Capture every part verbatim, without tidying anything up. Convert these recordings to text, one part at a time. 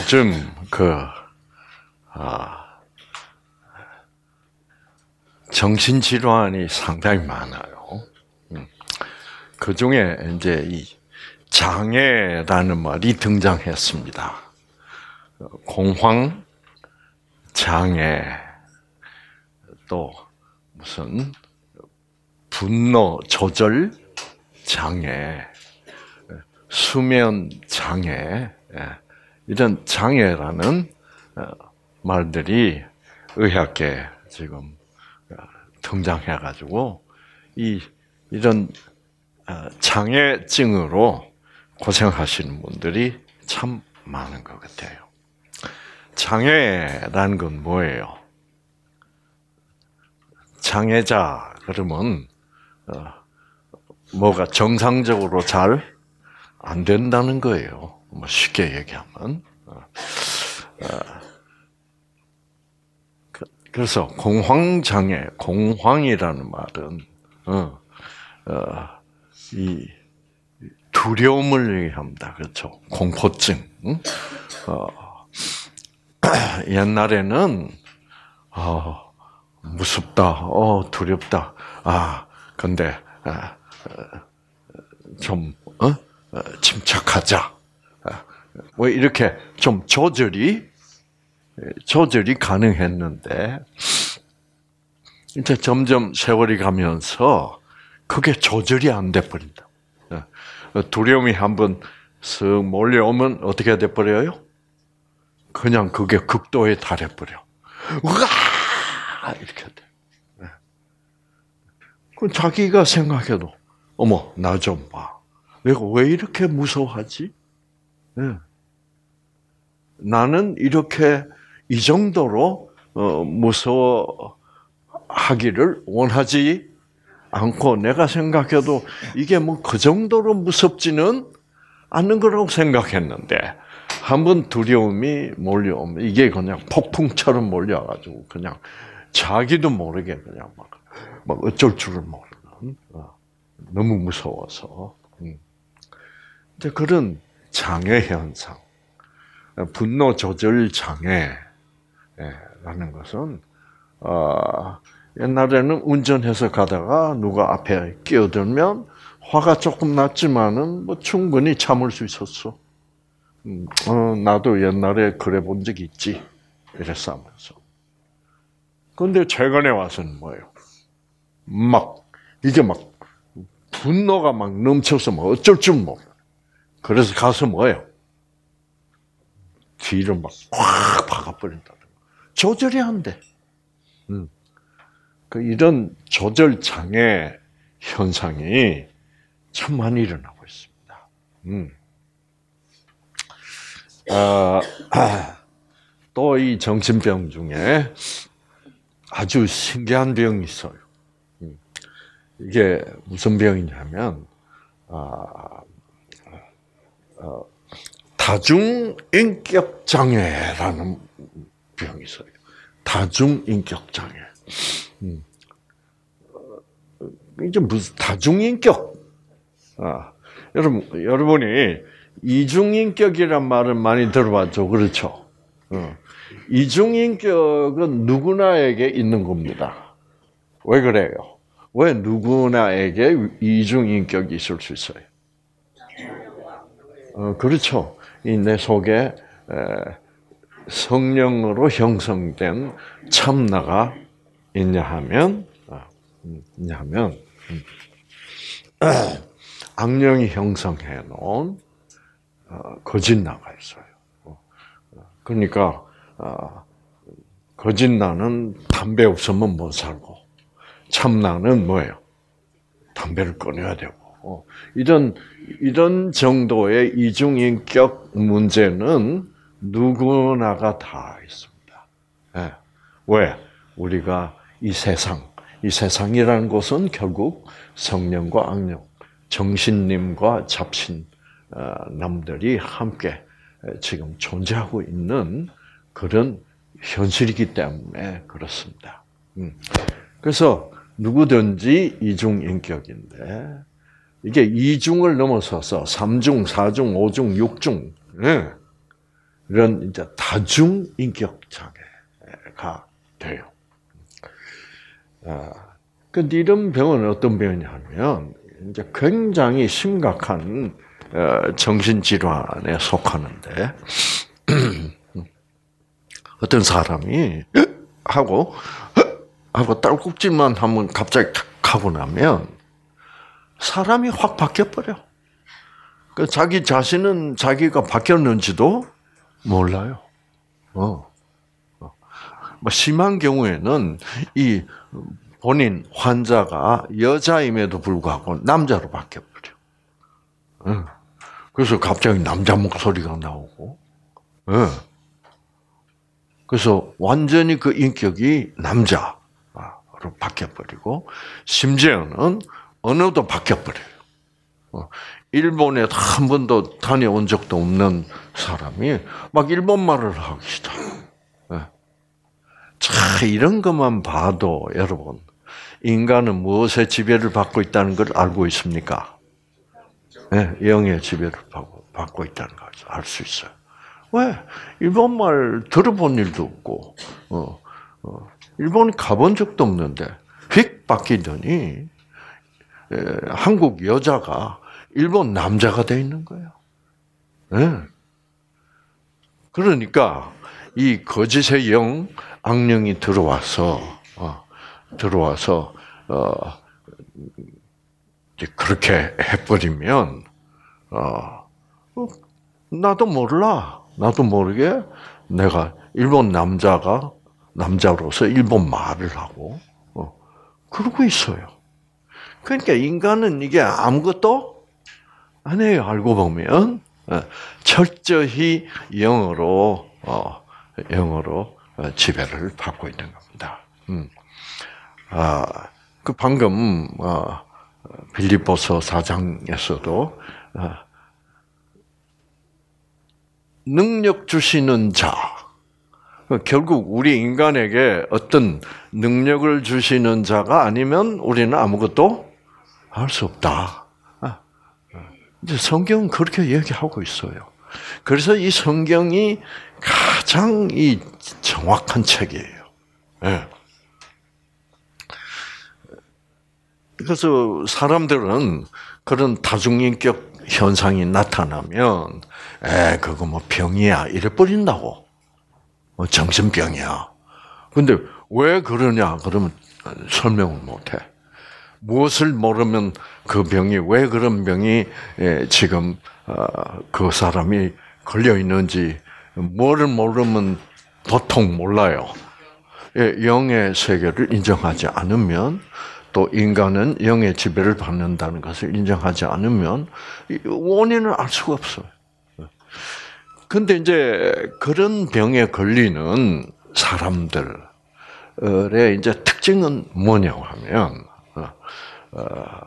요즘 그 아, 정신질환이 상당히 많아요. 그 중에 이제 이 장애라는 말이 등장했습니다. 공황 장애, 또 무슨 분노 조절 장애, 수면 장애, 이런 장애라는 말들이 의학계에 지금 등장해가지고 이 이런 장애증으로 고생하시는 분들이 참 많은 것 같아요. 장애라는 건 뭐예요? 장애자 그러면 뭐가 정상적으로 잘 안 된다는 거예요. 뭐 쉽게 얘기하면. 그래서 공황장애, 공황이라는 말은 어, 어, 이 두려움을 얘기합니다. 그렇죠? 공포증. 응? 어, 옛날에는 어, 무섭다, 어, 두렵다. 아, 근데 아, 좀 어? 침착하자. 뭐 이렇게 좀 조절이 조절이 가능했는데 이제 점점 세월이 가면서 그게 조절이 안 돼 버린다. 두려움이 한번 쓱 몰려오면 어떻게 돼 버려요? 그냥 그게 극도에 달해 버려. 우와! 이렇게 돼. 그 자기가 생각해도 어머, 나 좀 봐. 내가 왜 이렇게 무서워하지? 네. 나는 이렇게 이 정도로 어, 무서워하기를 원하지 않고 내가 생각해도 이게 뭐 그 정도로 무섭지는 않는 거라고 생각했는데 한번 두려움이 몰려오면 이게 그냥 폭풍처럼 몰려와가지고 그냥 자기도 모르게 그냥 막, 막 어쩔 줄을 모르는 어, 너무 무서워서. 이제 그런 장애 현상, 분노 조절 장애라는 것은 어, 옛날에는 운전해서 가다가 누가 앞에 끼어들면 화가 조금 났지만은 뭐 충분히 참을 수 있었어. 음, 어, 나도 옛날에 그래 본 적 있지. 이랬어 하면서. 그런데 최근에 와서는 뭐예요? 막 이게 막 분노가 막 넘쳐서 뭐 어쩔 줄 몰라. 그래서 가서 뭐예요? 뒤를 막 확 박아버린다. 조절이 안 돼. 음. 그 이런 조절 장애 현상이 참 많이 일어나고 있습니다. 음. 아, 또 이 정신병 중에 아주 신기한 병이 있어요. 음. 이게 무슨 병이냐면 아, 어, 다중인격 장애라는 병이 있어요. 다중인격 장애. 음. 이제 무슨 다중인격? 아, 여러분, 여러분이 이중인격이란 말을 많이 들어봤죠, 그렇죠? 어. 이중인격은 누구나에게 있는 겁니다. 왜 그래요? 왜 누구나에게 이중인격이 있을 수 있어요? 어, 그렇죠. 이 내 속에 에, 성령으로 형성된 참나가 있냐 하면, 아, 있냐 하면, 음, 악령이 형성해 놓은 어, 거짓나가 있어요. 어, 그러니까 어, 거짓나는 담배 없으면 못 살고, 참나는 뭐예요? 담배를 끊어야 되고. 어, 이런 이런 정도의 이중인격 문제는 누구나가 다 있습니다. 네. 왜? 우리가 이 세상, 이 세상이라는 것은 결국 성령과 악령, 정신님과 잡신 남들이 함께 지금 존재하고 있는 그런 현실이기 때문에 그렇습니다. 그래서 누구든지 이중인격인데 이게 이중을 넘어서서 삼중, 사중, 오중, 육중, 네. 이런 이제 다중 인격 장애가 돼요. 아, 근데 이런 병은 어떤 병이냐면 이제 굉장히 심각한 정신 질환에 속하는데 어떤 사람이 하고 하고 딸꾹질만 하면 갑자기 탁 하고 나면 사람이 확 바뀌어 버려. 그 자기 자신은 자기가 바뀌었는지도 몰라요. 어. 어. 뭐 심한 경우에는 이 본인 환자가 여자임에도 불구하고 남자로 바뀌어 버려. 어. 그래서 갑자기 남자 목소리가 나오고. 어. 그래서 완전히 그 인격이 남자로 바뀌어 버리고 심지어는 언어도 바뀌어 버려요. 어. 일본에 한 번도 다녀온 적도 없는 사람이 막 일본말을 하기 시작해요. 네. 자, 이런 것만 봐도 여러분, 인간은 무엇에 지배를 받고 있다는 걸 알고 있습니까? 네, 영의 지배를 받고 있다는 걸 알 수 있어요. 왜? 일본말 들어본 일도 없고, 어, 어, 일본 가본 적도 없는데, 휙 바뀌더니, 에, 한국 여자가 일본 남자가 돼 있는 거예요. 네. 그러니까 이 거짓의 영, 악령이 들어와서 어, 들어와서 어, 그렇게 해버리면 어, 나도 몰라, 나도 모르게 내가 일본 남자가 남자로서 일본 말을 하고 어, 그러고 있어요. 그러니까 인간은 이게 아무것도 아니에요. 알고 보면 철저히 영어로 어, 영어로 지배를 받고 있는 겁니다. 음. 아, 그 방금 어, 빌립보서 사 장에서도 어, 능력 주시는 자, 결국 우리 인간에게 어떤 능력을 주시는 자가 아니면 우리는 아무것도 할 수 없다. 이제 성경은 그렇게 얘기하고 있어요. 그래서 이 성경이 가장 이 정확한 책이에요. 네. 그래서 사람들은 그런 다중인격 현상이 나타나면, 에, 그거 뭐 병이야, 이래 버린다고. 뭐 정신병이야. 근데 왜 그러냐? 그러면 설명을 못 해. 무엇을 모르면 그 병이, 왜 그런 병이 지금 그 사람이 걸려 있는지, 뭐를 모르면 도통 몰라요. 영의 세계를 인정하지 않으면, 또 인간은 영의 지배를 받는다는 것을 인정하지 않으면 원인을 알 수가 없어요. 근데 이제 그런 병에 걸리는 사람들의 이제 특징은 뭐냐고 하면, 어,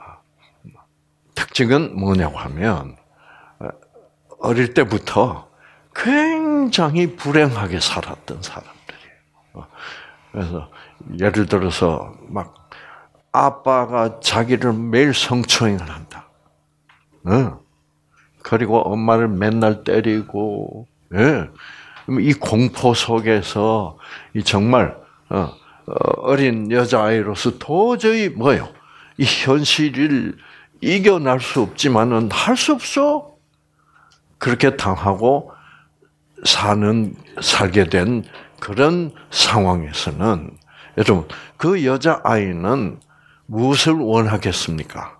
특징은 뭐냐고 하면, 어릴 때부터 굉장히 불행하게 살았던 사람들이에요. 그래서 예를 들어서 막 아빠가 자기를 매일 성추행을 한다. 어. 그리고 엄마를 맨날 때리고, 예. 이 공포 속에서 이 정말 어, 어린 여자아이로서 도저히 뭐요? 이 현실을 이겨낼 수 없지만은 할 수 없어. 그렇게 당하고 사는 살게 된 그런 상황에서는 여러분, 그 여자아이는 무엇을 원하겠습니까?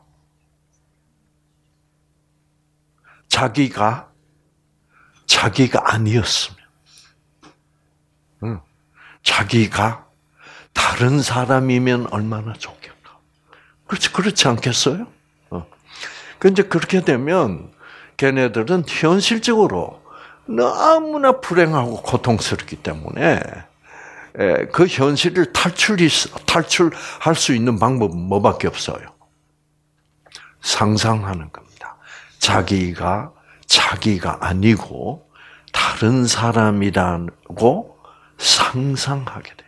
자기가 자기가 아니었으면, 응. 자기가 다른 사람이면 얼마나 좋겠까. 그렇지, 그렇지 않겠어요? 어. 근데 그렇게 되면 걔네들은 현실적으로 너무나 불행하고 고통스럽기 때문에 그 현실을 탈출이, 탈출할 수 있는 방법은 뭐밖에 없어요? 상상하는 겁니다. 자기가 자기가 아니고 다른 사람이라고 상상하게 돼요.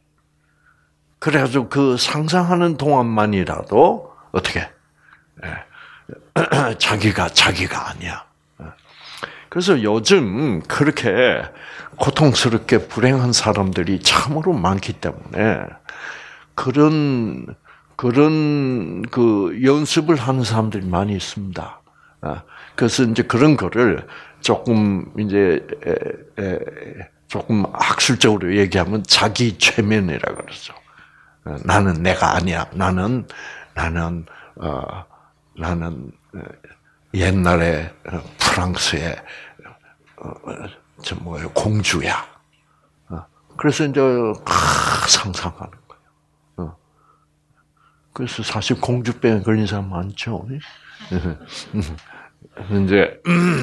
그래가지고 그 상상하는 동안만이라도 어떻게 자기가 자기가 아니야. 그래서 요즘 그렇게 고통스럽게 불행한 사람들이 참으로 많기 때문에 그런 그런 그 연습을 하는 사람들이 많이 있습니다. 그래서 이제 그런 거를 조금 이제 조금 학술적으로 얘기하면 자기 최면이라 그러죠. 나는 내가 아니야. 나는 나는 어, 나는 옛날에 프랑스의 저 뭐예요 공주야. 그래서 이제 상상하는 거예요. 그래서 사실 공주병에 걸린 사람 많죠. 이제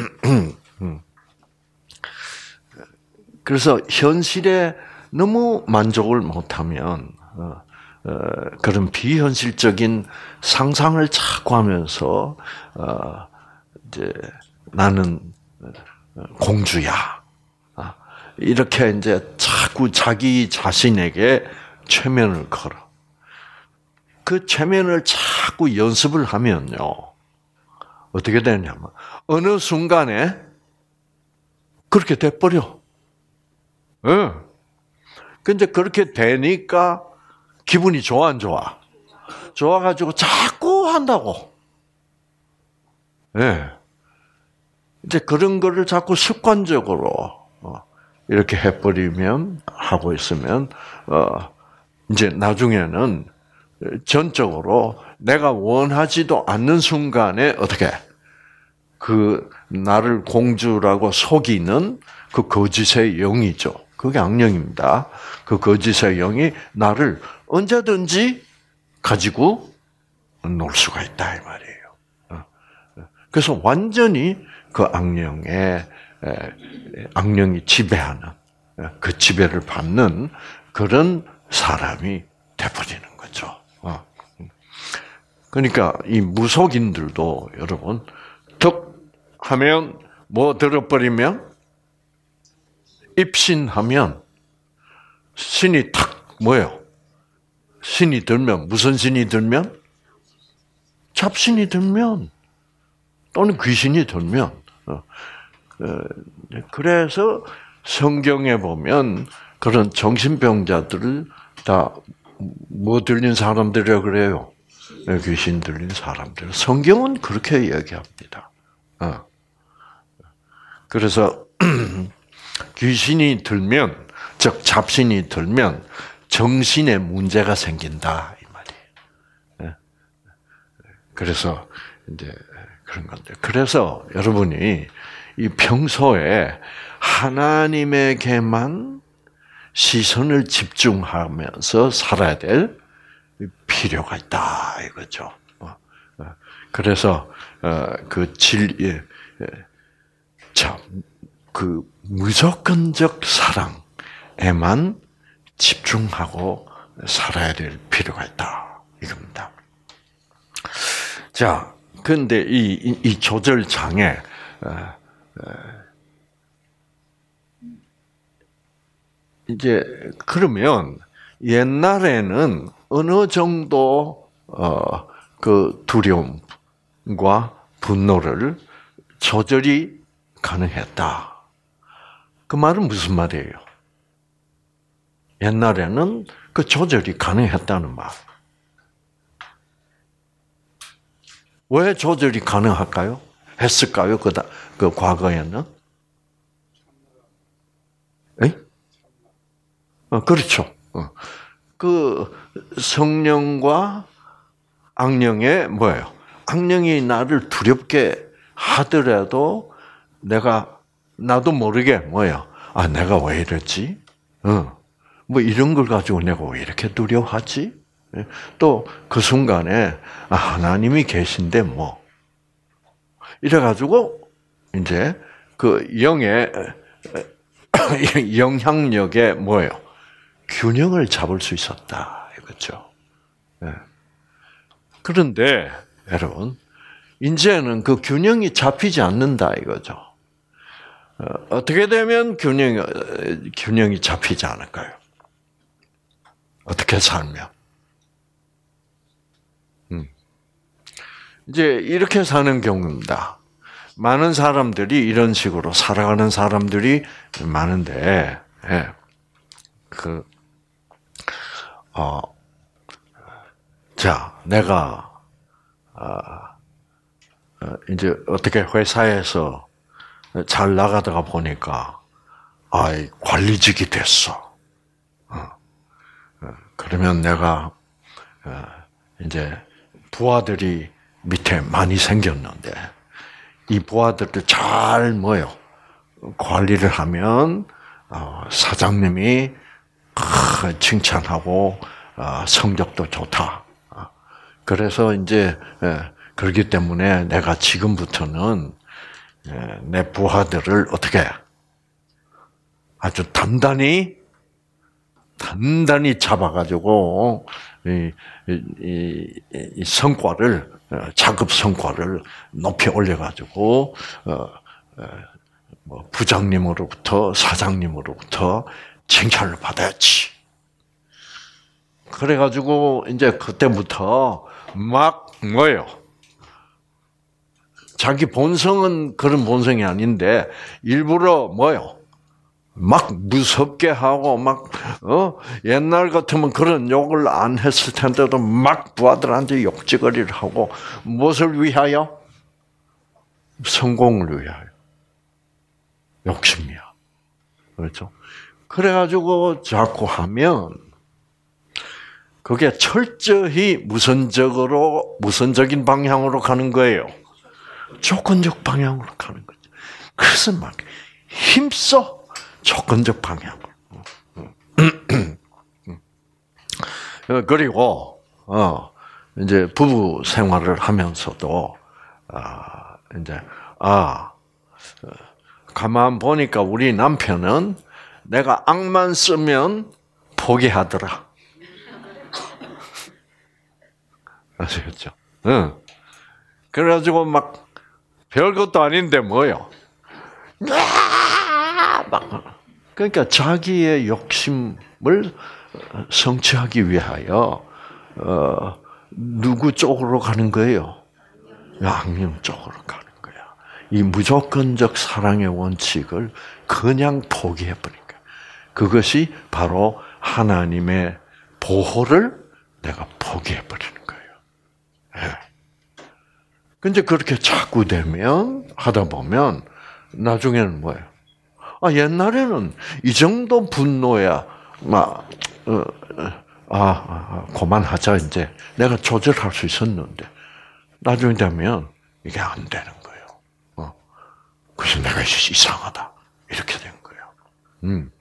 그래서 현실에 너무 만족을 못하면 어, 그런 비현실적인 상상을 자꾸 하면서 어, 이제 나는 공주야. 이렇게 이제 자꾸 자기 자신에게 최면을 걸어. 그 최면을 자꾸 연습을 하면요. 어떻게 되냐면 어느 순간에 그렇게 돼버려. 예. 네. 근데 그렇게 되니까 기분이 좋아 안 좋아? 좋아가지고 자꾸 한다고. 예. 네. 이제 그런 거를 자꾸 습관적으로 이렇게 해버리면 하고 있으면 어 이제 나중에는 전적으로 내가 원하지도 않는 순간에 어떻게 그 나를 공주라고 속이는 그 거짓의 영이죠. 그게 악령입니다. 그 거짓의 영이 나를 언제든지 가지고 놀 수가 있다 이 말이에요. 그래서 완전히 그 악령의 악령이 지배하는 그 지배를 받는 그런 사람이 돼버리는 거죠. 그러니까 이 무속인들도 여러분 덕 하면 뭐 들어버리면 입신하면 신이 탁 뭐예요? 신이 들면 무슨 신이 들면 잡신이 들면 또는 귀신이 들면 그래서 성경에 보면 그런 정신병자들을 다 뭐 들린 사람들이라 그래요? 귀신 들린 사람들. 성경은 그렇게 얘기합니다. 그래서 귀신이 들면, 즉 잡신이 들면 정신에 문제가 생긴다 이 말이에요. 그래서 이제 그런 건데. 그래서 여러분이 이 평소에 하나님에게만 시선을 집중하면서 살아야 될 필요가 있다 이거죠. 그래서 그 질, 참, 그 무조건적 사랑에만 집중하고 살아야 될 필요가 있다 이겁니다. 자, 근데 이, 이 조절 장애 이제 그러면 옛날에는 어느 정도 어, 그 두려움과 분노를 조절이 가능했다. 그 말은 무슨 말이에요? 옛날에는 그 조절이 가능했다는 말. 왜 조절이 가능할까요? 했을까요? 그, 그 과거에는? 에? 어, 그렇죠. 어. 그 성령과 악령의 뭐예요? 악령이 나를 두렵게 하더라도 내가 나도 모르게 뭐예요? 아, 내가 왜 이랬지? 어. 뭐 이런 걸 가지고 내가 왜 이렇게 두려워하지? 또 그 순간에 아, 하나님이 계신데 뭐 이래가지고 이제 그 영의 영향력에 뭐예요? 균형을 잡을 수 있었다 이거죠. 그런데 여러분 이제는 그 균형이 잡히지 않는다 이거죠. 어떻게 되면 균형 균형이 잡히지 않을까요? 어떻게 살면? 음. 이제 이렇게 사는 경우입니다. 많은 사람들이 이런 식으로 살아가는 사람들이 많은데, 예. 그, 어, 자, 내가, 아, 이제 어떻게 회사에서 잘 나가다가 보니까, 아이, 관리직이 됐어. 어. 그러면 내가, 이제, 부하들이 밑에 많이 생겼는데, 이 부하들도 잘 모여 관리를 하면 사장님이 칭찬하고 성적도 좋다. 그래서 이제 그렇기 때문에 내가 지금부터는 내 부하들을 어떻게 아주 단단히 단단히 잡아가지고 이, 이, 이 성과를 자급 성과를 높이 올려가지고 어, 어, 뭐 부장님으로부터 사장님으로부터 칭찬을 받아야지. 그래가지고 이제 그때부터 막 뭐예요? 자기 본성은 그런 본성이 아닌데 일부러 뭐요? 막 무섭게 하고 막 어? 옛날 같으면 그런 욕을 안 했을 텐데도 막 부하들한테 욕지거리를 하고 무엇을 위하여? 성공을 위하여. 욕심이야. 그렇죠? 그래가지고 자꾸 하면 그게 철저히 무선적으로 무선적인 방향으로 가는 거예요. 조건적 방향으로 가는 거죠. 그래서 막 힘써. 조건적 방향. 그리고 어 이제 부부 생활을 하면서도 아 이제 아 가만 보니까 우리 남편은 내가 악만 쓰면 포기하더라. 아시겠죠? 응. 그래가지고 막 별것도 아닌데 뭐요? 막 그러니까 자기의 욕심을 성취하기 위하여 어, 누구 쪽으로 가는 거예요? 악령 쪽으로 가는 거야. 이 무조건적 사랑의 원칙을 그냥 포기해버린 거야. 그것이 바로 하나님의 보호를 내가 포기해버리는 거예요. 네. 근데 그렇게 자꾸 되면 하다 보면 나중에는 뭐예요? 아, 옛날에는 이 정도 분노야, 막, 어, 아, 아, 그만하자, 이제. 내가 조절할 수 있었는데, 나중에 되면 이게 안 되는 거예요. 어. 그래서 내가 이상하다. 이렇게 된 거예요. 음.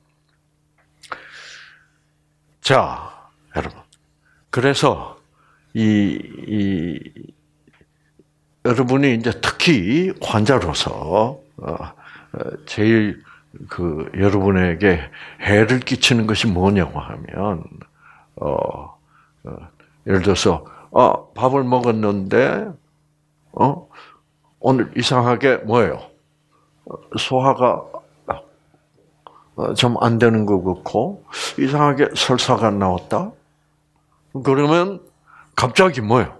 자, 여러분. 그래서, 이, 이, 여러분이 이제 특히 환자로서, 어, 제일 그 여러분에게 해를 끼치는 것이 뭐냐고 하면 어, 어 예를 들어서 아 밥을 먹었는데 어 오늘 이상하게 뭐예요? 소화가 좀 안 되는 것 같고 이상하게 설사가 나왔다. 그러면 갑자기 뭐예요?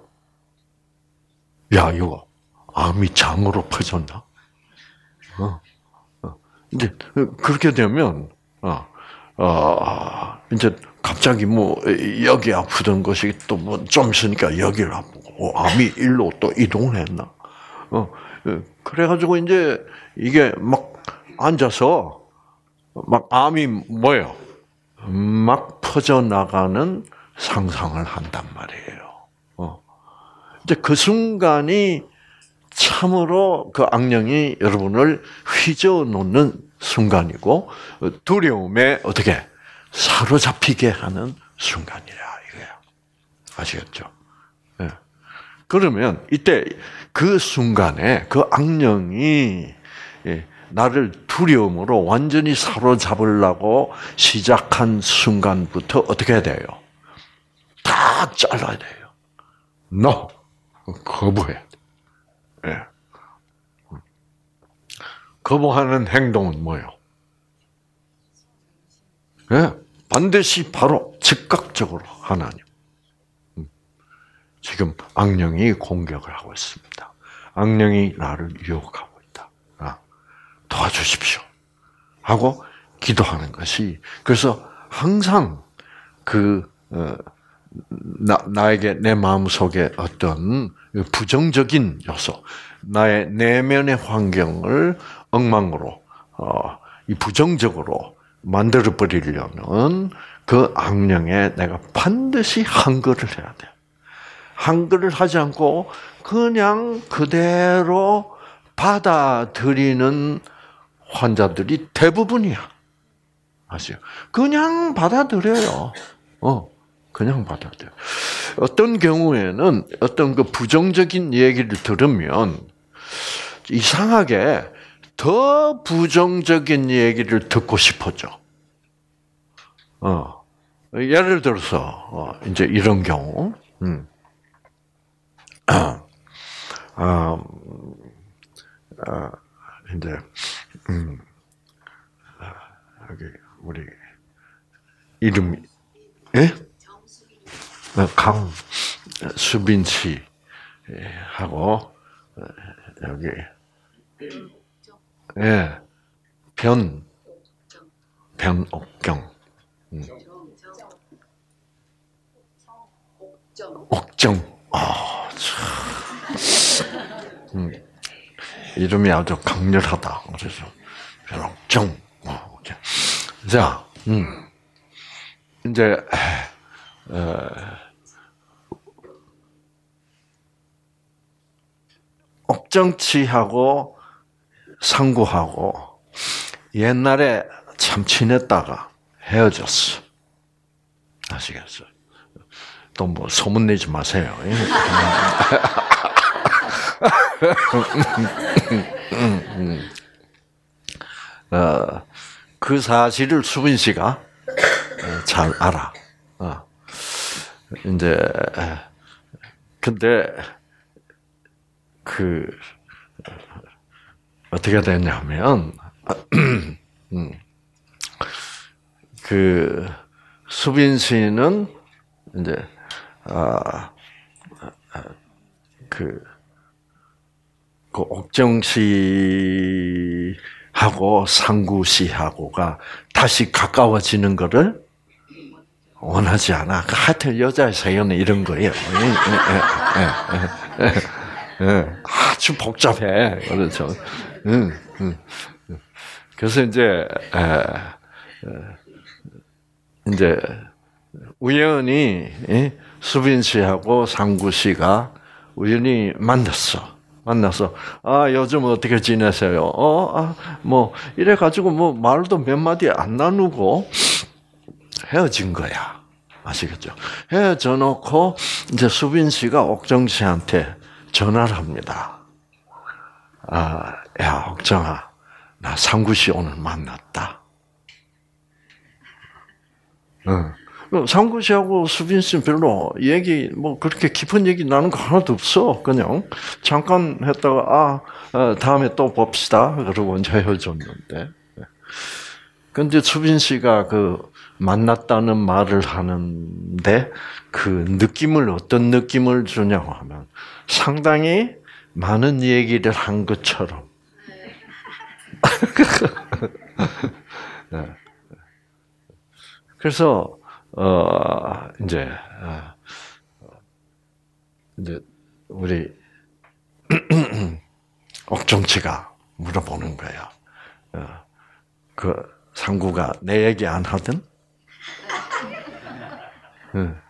야 이거 암이 장으로 퍼졌나? 어. 이제 그렇게 되면 어, 어 이제 갑자기 뭐 여기 아프던 것이 또 뭐 좀 있으니까 여기를 아프고 암이 일로 또 이동했나? 어 그래가지고 이제 이게 막 앉아서 막 암이 뭐예요? 막 퍼져 나가는 상상을 한단 말이에요. 어 이제 그 순간이 참으로 그 악령이 여러분을 휘저어 놓는 순간이고 두려움에 어떻게 사로잡히게 하는 순간이라 이거예요. 아시겠죠? 네. 그러면 이때 그 순간에 그 악령이 나를 두려움으로 완전히 사로잡으려고 시작한 순간부터 어떻게 해야 돼요? 다 잘라야 돼요. No. 거부해야 돼. 예. 거부하는 행동은 뭐예요? 예. 반드시 바로 즉각적으로 하나님. 지금 악령이 공격을 하고 있습니다. 악령이 나를 유혹하고 있다. 도와주십시오. 하고 기도하는 것이, 그래서 항상 그, 어, 나, 나에게 내 마음속에 어떤 부정적인 요소, 나의 내면의 환경을 엉망으로, 어, 이 부정적으로 만들어 버리려는 그 악령에 내가 반드시 항거를 해야 돼. 항거를 하지 않고 그냥 그대로 받아들이는 환자들이 대부분이야. 아시죠? 그냥 받아들여요. 어, 그냥 받아들여. 어떤 경우에는 어떤 그 부정적인 얘기를 들으면 이상하게 더 부정적인 얘기를 듣고 싶어져. 어, 예를 들어서 어, 이제 이런 경우, 음, 아, 아, 아, 이제 음, 여기 우리 이름이 예? 강수빈 씨하고 여기 예, 변 변옥경, 음. 옥정, 아, 참, 음. 이름이 아주 강렬하다. 그래서 변옥정, 어, 자, 음. 이제 어, 옥정치하고 상구하고 옛날에 참 친했다가 헤어졌어. 아시겠어요? 또 뭐 소문 내지 마세요. 어, 그 사실을 수빈 씨가 잘 알아. 어. 이제 근데 그 어떻게 됐냐면 그 수빈 씨는 이제 아 그 그 옥정 씨하고 상구 씨하고가 다시 가까워지는 거를 원하지 않아. 하여튼 여자의 세계는 이런 거예요. 아주 복잡해. 그렇죠. 그래서 이제 이제 우연히 수빈 씨하고 상구 씨가 우연히 만났어. 만나서 아 요즘 어떻게 지내세요? 어, 아, 뭐 이래 가지고 뭐 말도 몇 마디 안 나누고 헤어진 거야. 아시겠죠? 헤어져 놓고 이제 수빈 씨가 옥정 씨한테 전화를 합니다. 아, 야 옥정아, 나 상구 씨 오늘 만났다. 응. 상구 씨하고 수빈 씨는 별로 얘기, 뭐, 그렇게 깊은 얘기 나는 거 하나도 없어. 그냥, 잠깐 했다가, 아, 다음에 또 봅시다. 그러고 이제 헤어졌는데. 근데 수빈 씨가 그, 만났다는 말을 하는데, 그 느낌을, 어떤 느낌을 주냐고 하면, 상당히 많은 얘기를 한 것처럼. 그래서, 어, 이제, 어, 이제, 우리, 옥정치가 물어보는 거야. 어, 그, 상구가 내 얘기 안 하든? 응.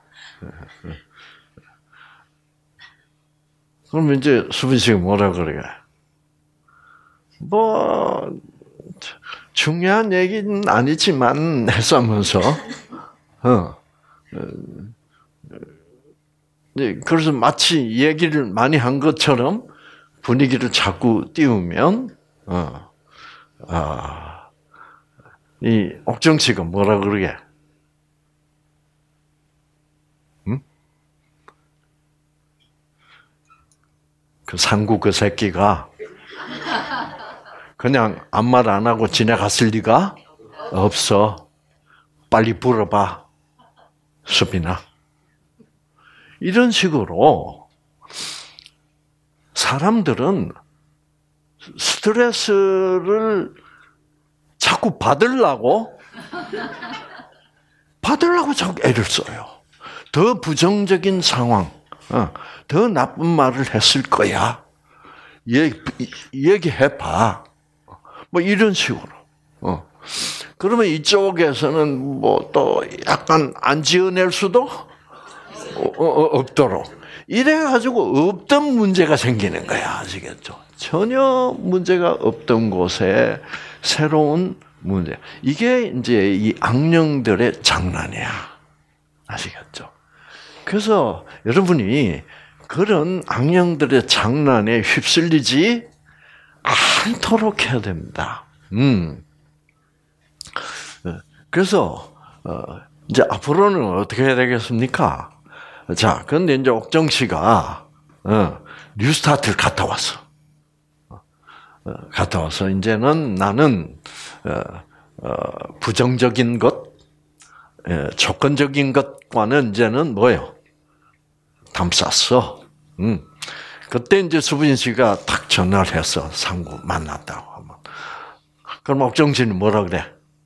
그럼 이제 수빈 씨가 뭐라 그래? 뭐, 중요한 얘기는 아니지만, 했으면서, 어, 네, 그래서 마치 얘기를 많이 한 것처럼 분위기를 자꾸 띄우면, 어, 아, 이 옥정 씨가 뭐라 그러게? 응? 그 상구 그 새끼가 그냥 아무 말 안 하고 지나갔을 리가 없어. 빨리 물어봐, 수빈아. 이런 식으로 사람들은 스트레스를 자꾸 받으려고 받으려고 자꾸 애를 써요. 더 부정적인 상황, 더 나쁜 말을 했을 거야. 얘기, 얘기해봐. 뭐 이런 식으로. 어. 그러면 이쪽에서는 뭐 또 약간 안 지어낼 수도 어, 어, 없도록. 이래가지고 없던 문제가 생기는 거야. 아시겠죠? 전혀 문제가 없던 곳에 새로운 문제. 이게 이제 이 악령들의 장난이야. 아시겠죠? 그래서 여러분이 그런 악령들의 장난에 휩쓸리지 않도록 해야 됩니다. 음. 그래서 이제 앞으로는 어떻게 해야 되겠습니까? 자, 근데 이제 옥정 씨가 뉴스타트를 갔다 왔어. 갔다 와서 이제는 나는 부정적인 것, 조건적인 것과는 이제는 뭐예요? 담쌌어. 음. 그때 이제 수빈 씨가 탁 전화를 해서 상구 만났다고 하면, 그럼 옥정 씨는 뭐라 그래?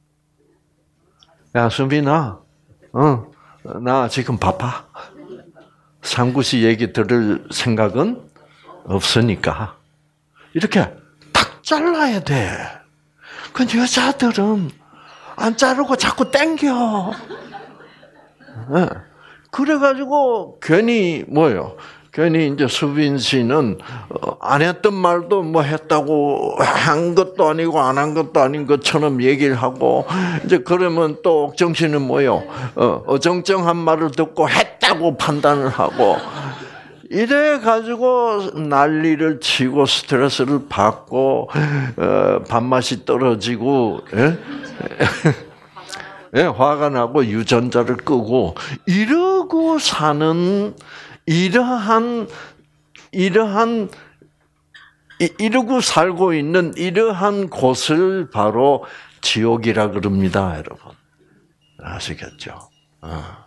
야, 수빈아, 어, 나 지금 바빠. 상구 씨 얘기 들을 생각은 없으니까. 이렇게 탁 잘라야 돼. 그 여자들은 안 자르고 자꾸 땡겨. 네. 그래가지고 괜히 뭐예요? 괜히 이제 수빈 씨는 안 했던 말도 뭐 했다고 한 것도 아니고 안 한 것도 아닌 것처럼 얘기를 하고, 이제 그러면 또 옥정 씨는 뭐예요? 어, 어정쩡한 말을 듣고 했다고 판단을 하고, 이래 가지고 난리를 치고 스트레스를 받고 어, 밥맛이 떨어지고, 예? 예, 화가 나고 유전자를 끄고 이러고 사는 이러한 이러한 이러고 살고 있는 이러한 곳을 바로 지옥이라 그럽니다, 여러분. 아시겠죠? 아.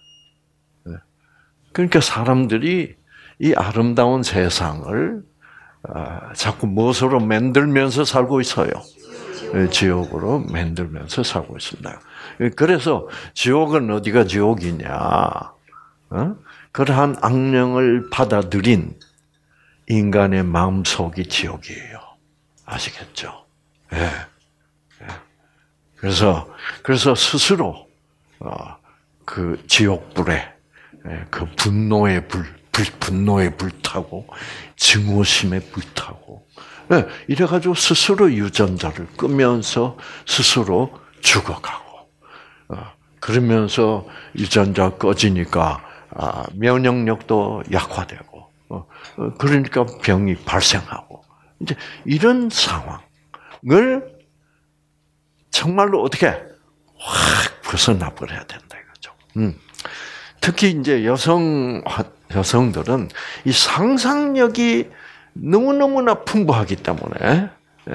그러니까 사람들이 이 아름다운 세상을 자꾸 무엇으로 만들면서 살고 있어요? 지옥으로 만들면서 살고 있습니다. 그래서 지옥은 어디가 지옥이냐? 어? 그러한 악령을 받아들인 인간의 마음속이 지옥이에요. 아시겠죠? 예. 예. 그래서 그래서 스스로 어, 그 지옥불에 예, 그 분노의 불, 불 분노에 불타고 증오심에 불타고 예, 이래가지고 스스로 유전자를 끄면서 스스로 죽어가고 어, 그러면서 유전자 꺼지니까 아, 면역력도 약화되고 어, 어, 그러니까 병이 발생하고 이제 이런 상황을 정말로 어떻게 확 벗어나 버려야 된다 이거죠. 음. 특히 이제 여성 여성들은 이 상상력이 너무 너무나 풍부하기 때문에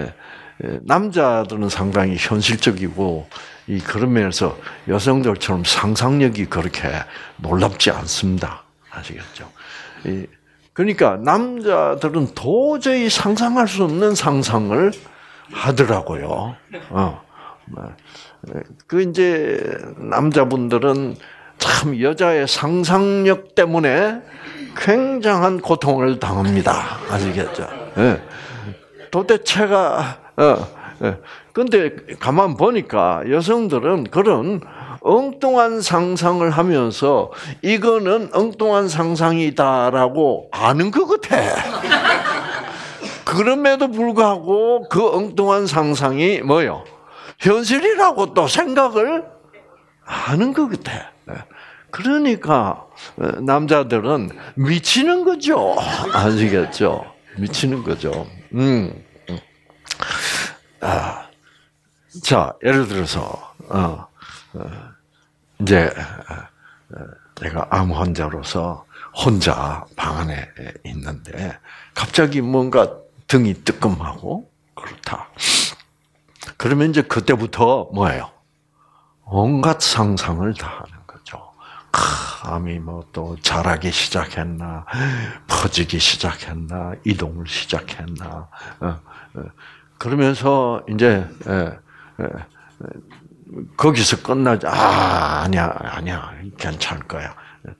남자들은 상당히 현실적이고 이 그런 면에서 여성들처럼 상상력이 그렇게 놀랍지 않습니다. 아시겠죠? 그러니까 남자들은 도저히 상상할 수 없는 상상을 하더라고요. 어. 그 이제 남자분들은 참 여자의 상상력 때문에 굉장한 고통을 당합니다. 아시겠죠? 예. 도대체가 어. 근데 가만 보니까 여성들은 그런 엉뚱한 상상을 하면서 이거는 엉뚱한 상상이다라고 아는 것 같아. 그럼에도 불구하고 그 엉뚱한 상상이 뭐요? 현실이라고 또 생각을 하는 것 같아. 그러니까 남자들은 미치는 거죠. 아시겠죠? 미치는 거죠. 음. 아, 자, 예를 들어서 어, 어, 이제 내가 암 환자로서 혼자 방 안에 있는데 갑자기 뭔가 등이 뜨끔하고 그렇다. 그러면 이제 그때부터 뭐예요? 온갖 상상을 다 하는 거죠. 암이 뭐 또 자라기 시작했나, 퍼지기 시작했나, 이동을 시작했나. 어, 어. 그러면서 이제 예, 예, 거기서 끝나지. 아, 아니야, 아니야, 괜찮을 거야.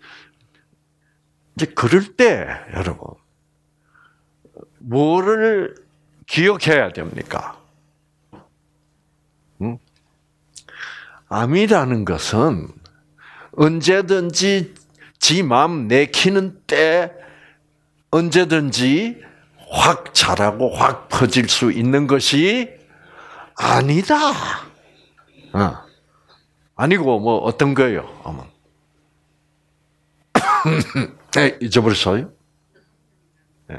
이제 그럴 때 여러분 뭐를 기억해야 됩니까? 응? 암이라는 것은 언제든지 지 마음 내키는 때 언제든지 확 자라고 확 퍼질 수 있는 것이 아니다. 어. 아니고 뭐 어떤 거예요? 아마 네, 잊어버렸어요? 네.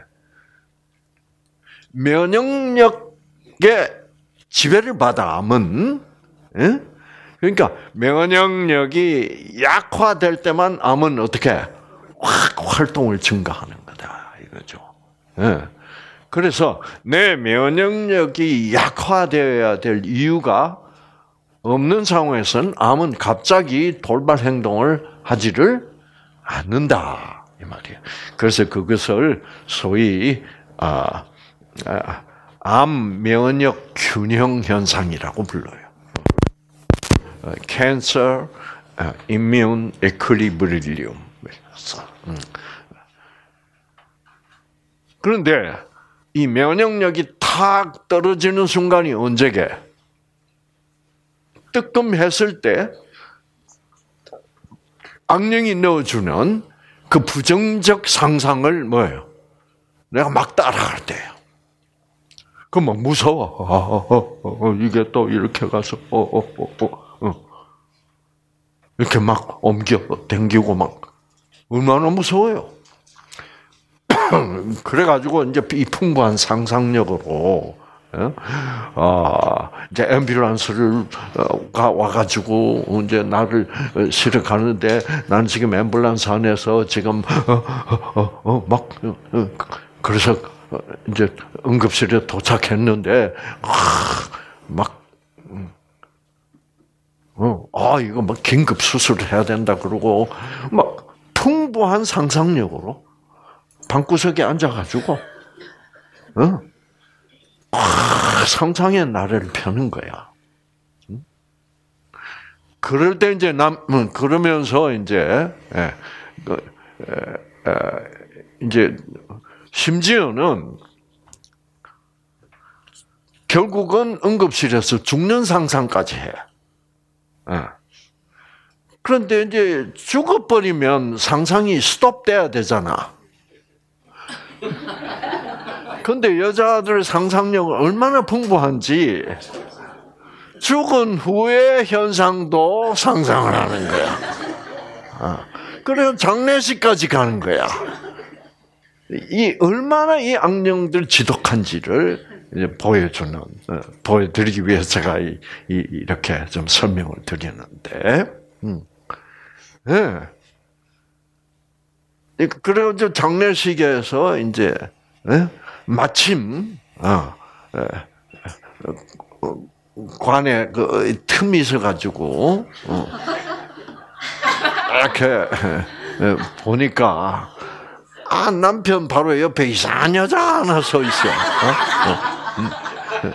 면역력에 지배를 받아 암은, 네? 그러니까 면역력이 약화될 때만 암은 어떻게 확 활동을 증가하는 거다 이거죠. 네. 그래서 내 면역력이 약화되어야 될 이유가 없는 상황에서는 암은 갑자기 돌발 행동을 하지를 않는다 이 말이에요. 그래서 그것을 소위 아, 아, 암 면역 균형 현상이라고 불러요. Cancer Immune Equilibrium. 그런데 이 면역력이 탁 떨어지는 순간이 언제게? 뜨끔했을 때 악령이 넣어주는 그 부정적 상상을 뭐예요? 내가 막 따라갈 때예요. 그럼 막 무서워. 아, 어, 어, 어, 이게 또 이렇게 가서 어, 어, 어, 어, 어. 이렇게 막 옮겨 당기고 막 얼마나 무서워요. 그래가지고 이제 이 풍부한 상상력으로 아 이제 앰뷸런스가 와가지고 이제 나를 실어 가는데 나는 지금 앰뷸런스 안에서 지금 어어어막 그래서 이제 응급실에 도착했는데 막 어, 아 이거 막 긴급 수술을 해야 된다 그러고 막 풍부한 상상력으로 방구석에 앉아가지고, 어? 아, 상상의 나래를 펴는 거야. 응? 그럴 때 이제 남, 그러면서 이제, 예, 그, 에, 에, 이제, 심지어는, 결국은 응급실에서 죽는 상상까지 해. 예. 그런데 이제 죽어버리면 상상이 스톱돼야 되잖아. 근데 여자들 상상력은 얼마나 풍부한지 죽은 후의 현상도 상상을 하는 거야. 그래서 장례식까지 가는 거야. 이 얼마나 이 악령들 지독한지를 이제 보여주는, 보여드리기 위해서 제가 이, 이, 이렇게 좀 설명을 드리는데, 음. 네. 그래서 장례식에서 이제 네? 마침 어, 어, 관에 그 틈이 있어가지고 어, 이렇게 보니까 아 남편 바로 옆에 이상한 여자 하나 서 있어. 어? 어.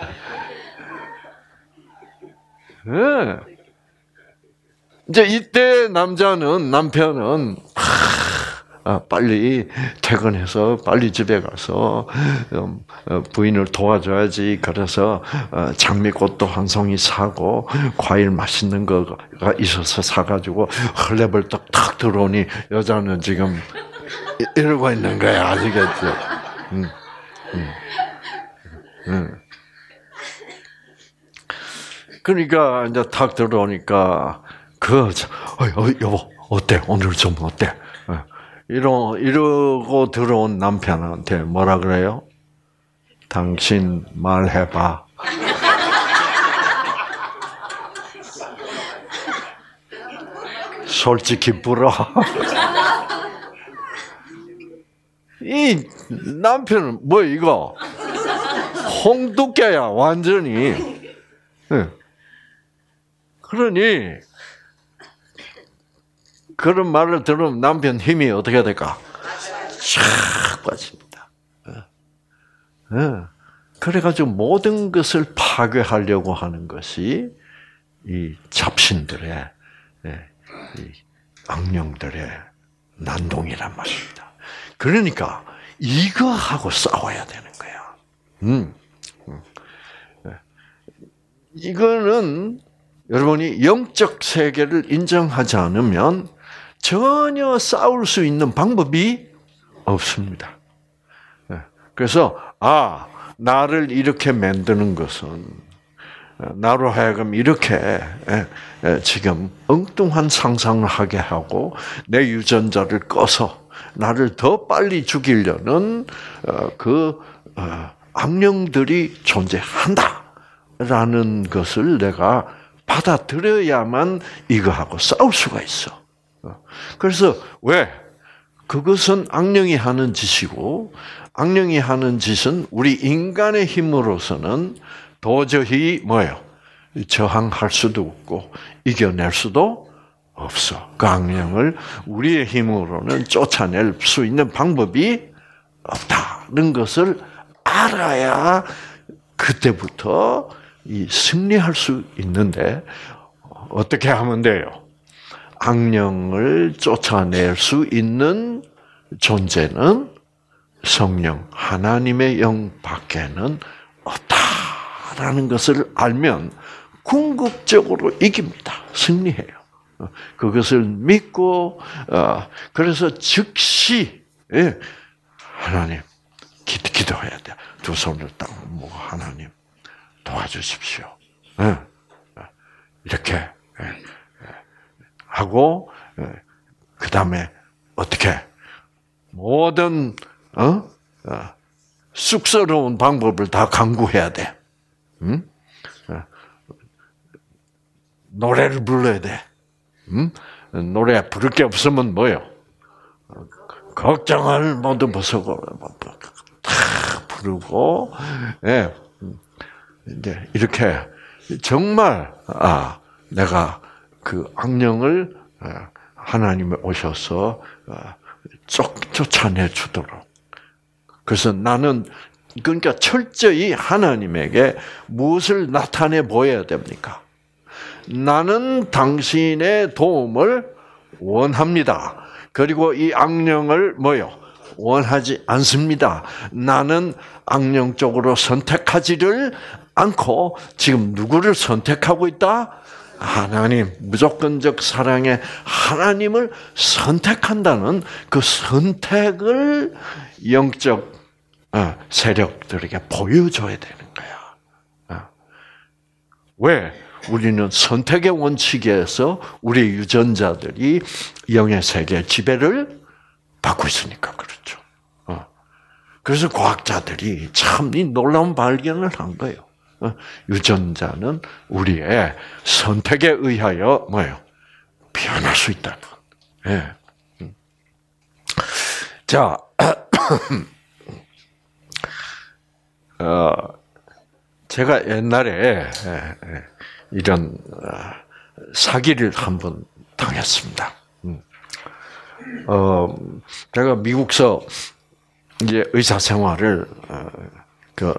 네. 이제 이때 남자는 남편은 아, 빨리 퇴근해서 빨리 집에 가서 부인을 도와줘야지. 그래서 장미꽃도 한 송이 사고 과일 맛있는 거가 있어서 사가지고 헐레벌떡 탁 들어오니 여자는 지금 이러고 있는 거야. 아시겠죠? 응. 응. 응. 그러니까 이제 탁 들어오니까 그 어, 어, 여보 어때? 오늘 좀 어때? 이러, 이러고 들어온 남편한테 뭐라 그래요? 당신 말해봐. 솔직히 불어. 이 남편은 뭐 이거? 홍두깨야 완전히. 그러니 그런 말을 들으면 남편 힘이 어떻게 될까? 쫙 빠집니다. 그래가지고 모든 것을 파괴하려고 하는 것이 이 잡신들의, 이 악령들의 난동이란 말입니다. 그러니까 이거하고 싸워야 되는 거야. 음. 이거는 여러분이 영적 세계를 인정하지 않으면 전혀 싸울 수 있는 방법이 없습니다. 그래서 아, 나를 이렇게 만드는 것은 나로 하여금 이렇게 지금 엉뚱한 상상을 하게 하고 내 유전자를 꺼서 나를 더 빨리 죽이려는 그 악령들이 존재한다라는 것을 내가 받아들여야만 이거하고 싸울 수가 있어. 그래서 왜? 그것은 악령이 하는 짓이고 악령이 하는 짓은 우리 인간의 힘으로서는 도저히 뭐예요? 저항할 수도 없고 이겨낼 수도 없어. 그 악령을 우리의 힘으로는 쫓아낼 수 있는 방법이 없다는 것을 알아야 그때부터 이 승리할 수 있는데 어떻게 하면 돼요? 악령을 쫓아낼 수 있는 존재는 성령 하나님의 영밖에는 없다라는 것을 알면 궁극적으로 이깁니다. 승리해요. 그것을 믿고 그래서 즉시 하나님 기도해야 돼. 두 손을 딱 모아 하나님 도와주십시오. 이렇게 하고 그 다음에 어떻게 모든 어? 쑥스러운 방법을 다 강구해야 돼. 응? 노래를 불러야 돼. 응? 노래 부를 게 없으면 뭐요? 걱정을 모두 벗어고 다 부르고, 예, 이제 이렇게 정말 아 내가 그 악령을 하나님이 오셔서 쫓 쫓아내 주도록. 그래서 나는 그러니까 철저히 하나님에게 무엇을 나타내 보여야 됩니까? 나는 당신의 도움을 원합니다. 그리고 이 악령을 뭐요? 원하지 않습니다. 나는 악령 쪽으로 선택하지를 않고 지금 누구를 선택하고 있다? 하나님, 무조건적 사랑의 하나님을 선택한다는 그 선택을 영적 세력들에게 보여줘야 되는 거야. 왜? 우리는 선택의 원칙에서 우리 유전자들이 영의 세계 지배를 받고 있으니까 그렇죠. 그래서 과학자들이 참 이 놀라운 발견을 한 거예요. 유전자는 우리의 선택에 의하여 뭐예요? 변할 수 있다는. 예. 자, 어, 제가 옛날에 이런 사기를 한번 당했습니다. 어, 제가 미국서 이제 의사 생활을 그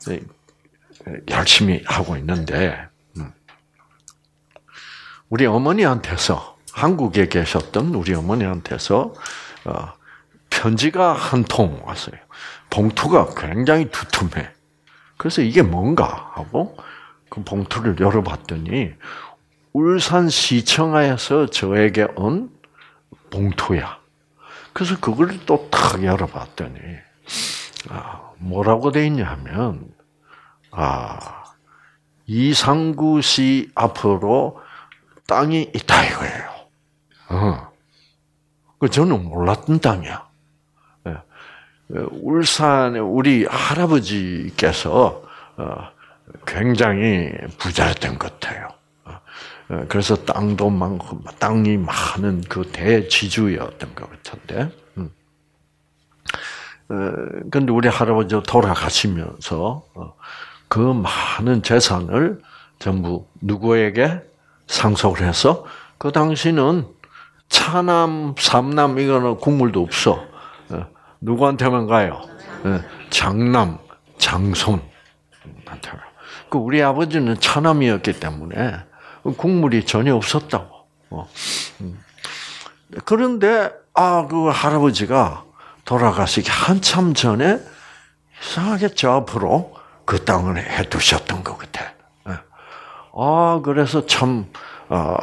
열심히 하고 있는데 우리 어머니한테서 한국에 계셨던 우리 어머니한테서 편지가 한 통 왔어요. 봉투가 굉장히 두툼해. 그래서 이게 뭔가 하고 그 봉투를 열어봤더니 울산시청에서 저에게 온 봉투야. 그래서 그걸 또 탁 열어봤더니 뭐라고 돼 있냐면 아, 이상구 씨 앞으로 땅이 있다 이거예요. 어. 그 저는 몰랐던 땅이야. 예. 울산에 우리 할아버지께서 굉장히 부자였던 것 같아요. 그래서 땅도 많고 땅이 많은 그 대지주였던 것 같은데. 그런데 우리 할아버지 돌아가시면서 그 많은 재산을 전부 누구에게 상속을 해서 그 당시는 차남, 삼남 이거는 국물도 없어. 누구한테만 가요? 장남, 장손. 그 우리 아버지는 차남이었기 때문에 국물이 전혀 없었다고. 그런데 아, 그 할아버지가 돌아가시기 한참 전에 이상하게 저 앞으로 그 땅을 해두셨던 것 같아. 아, 그래서 참 어,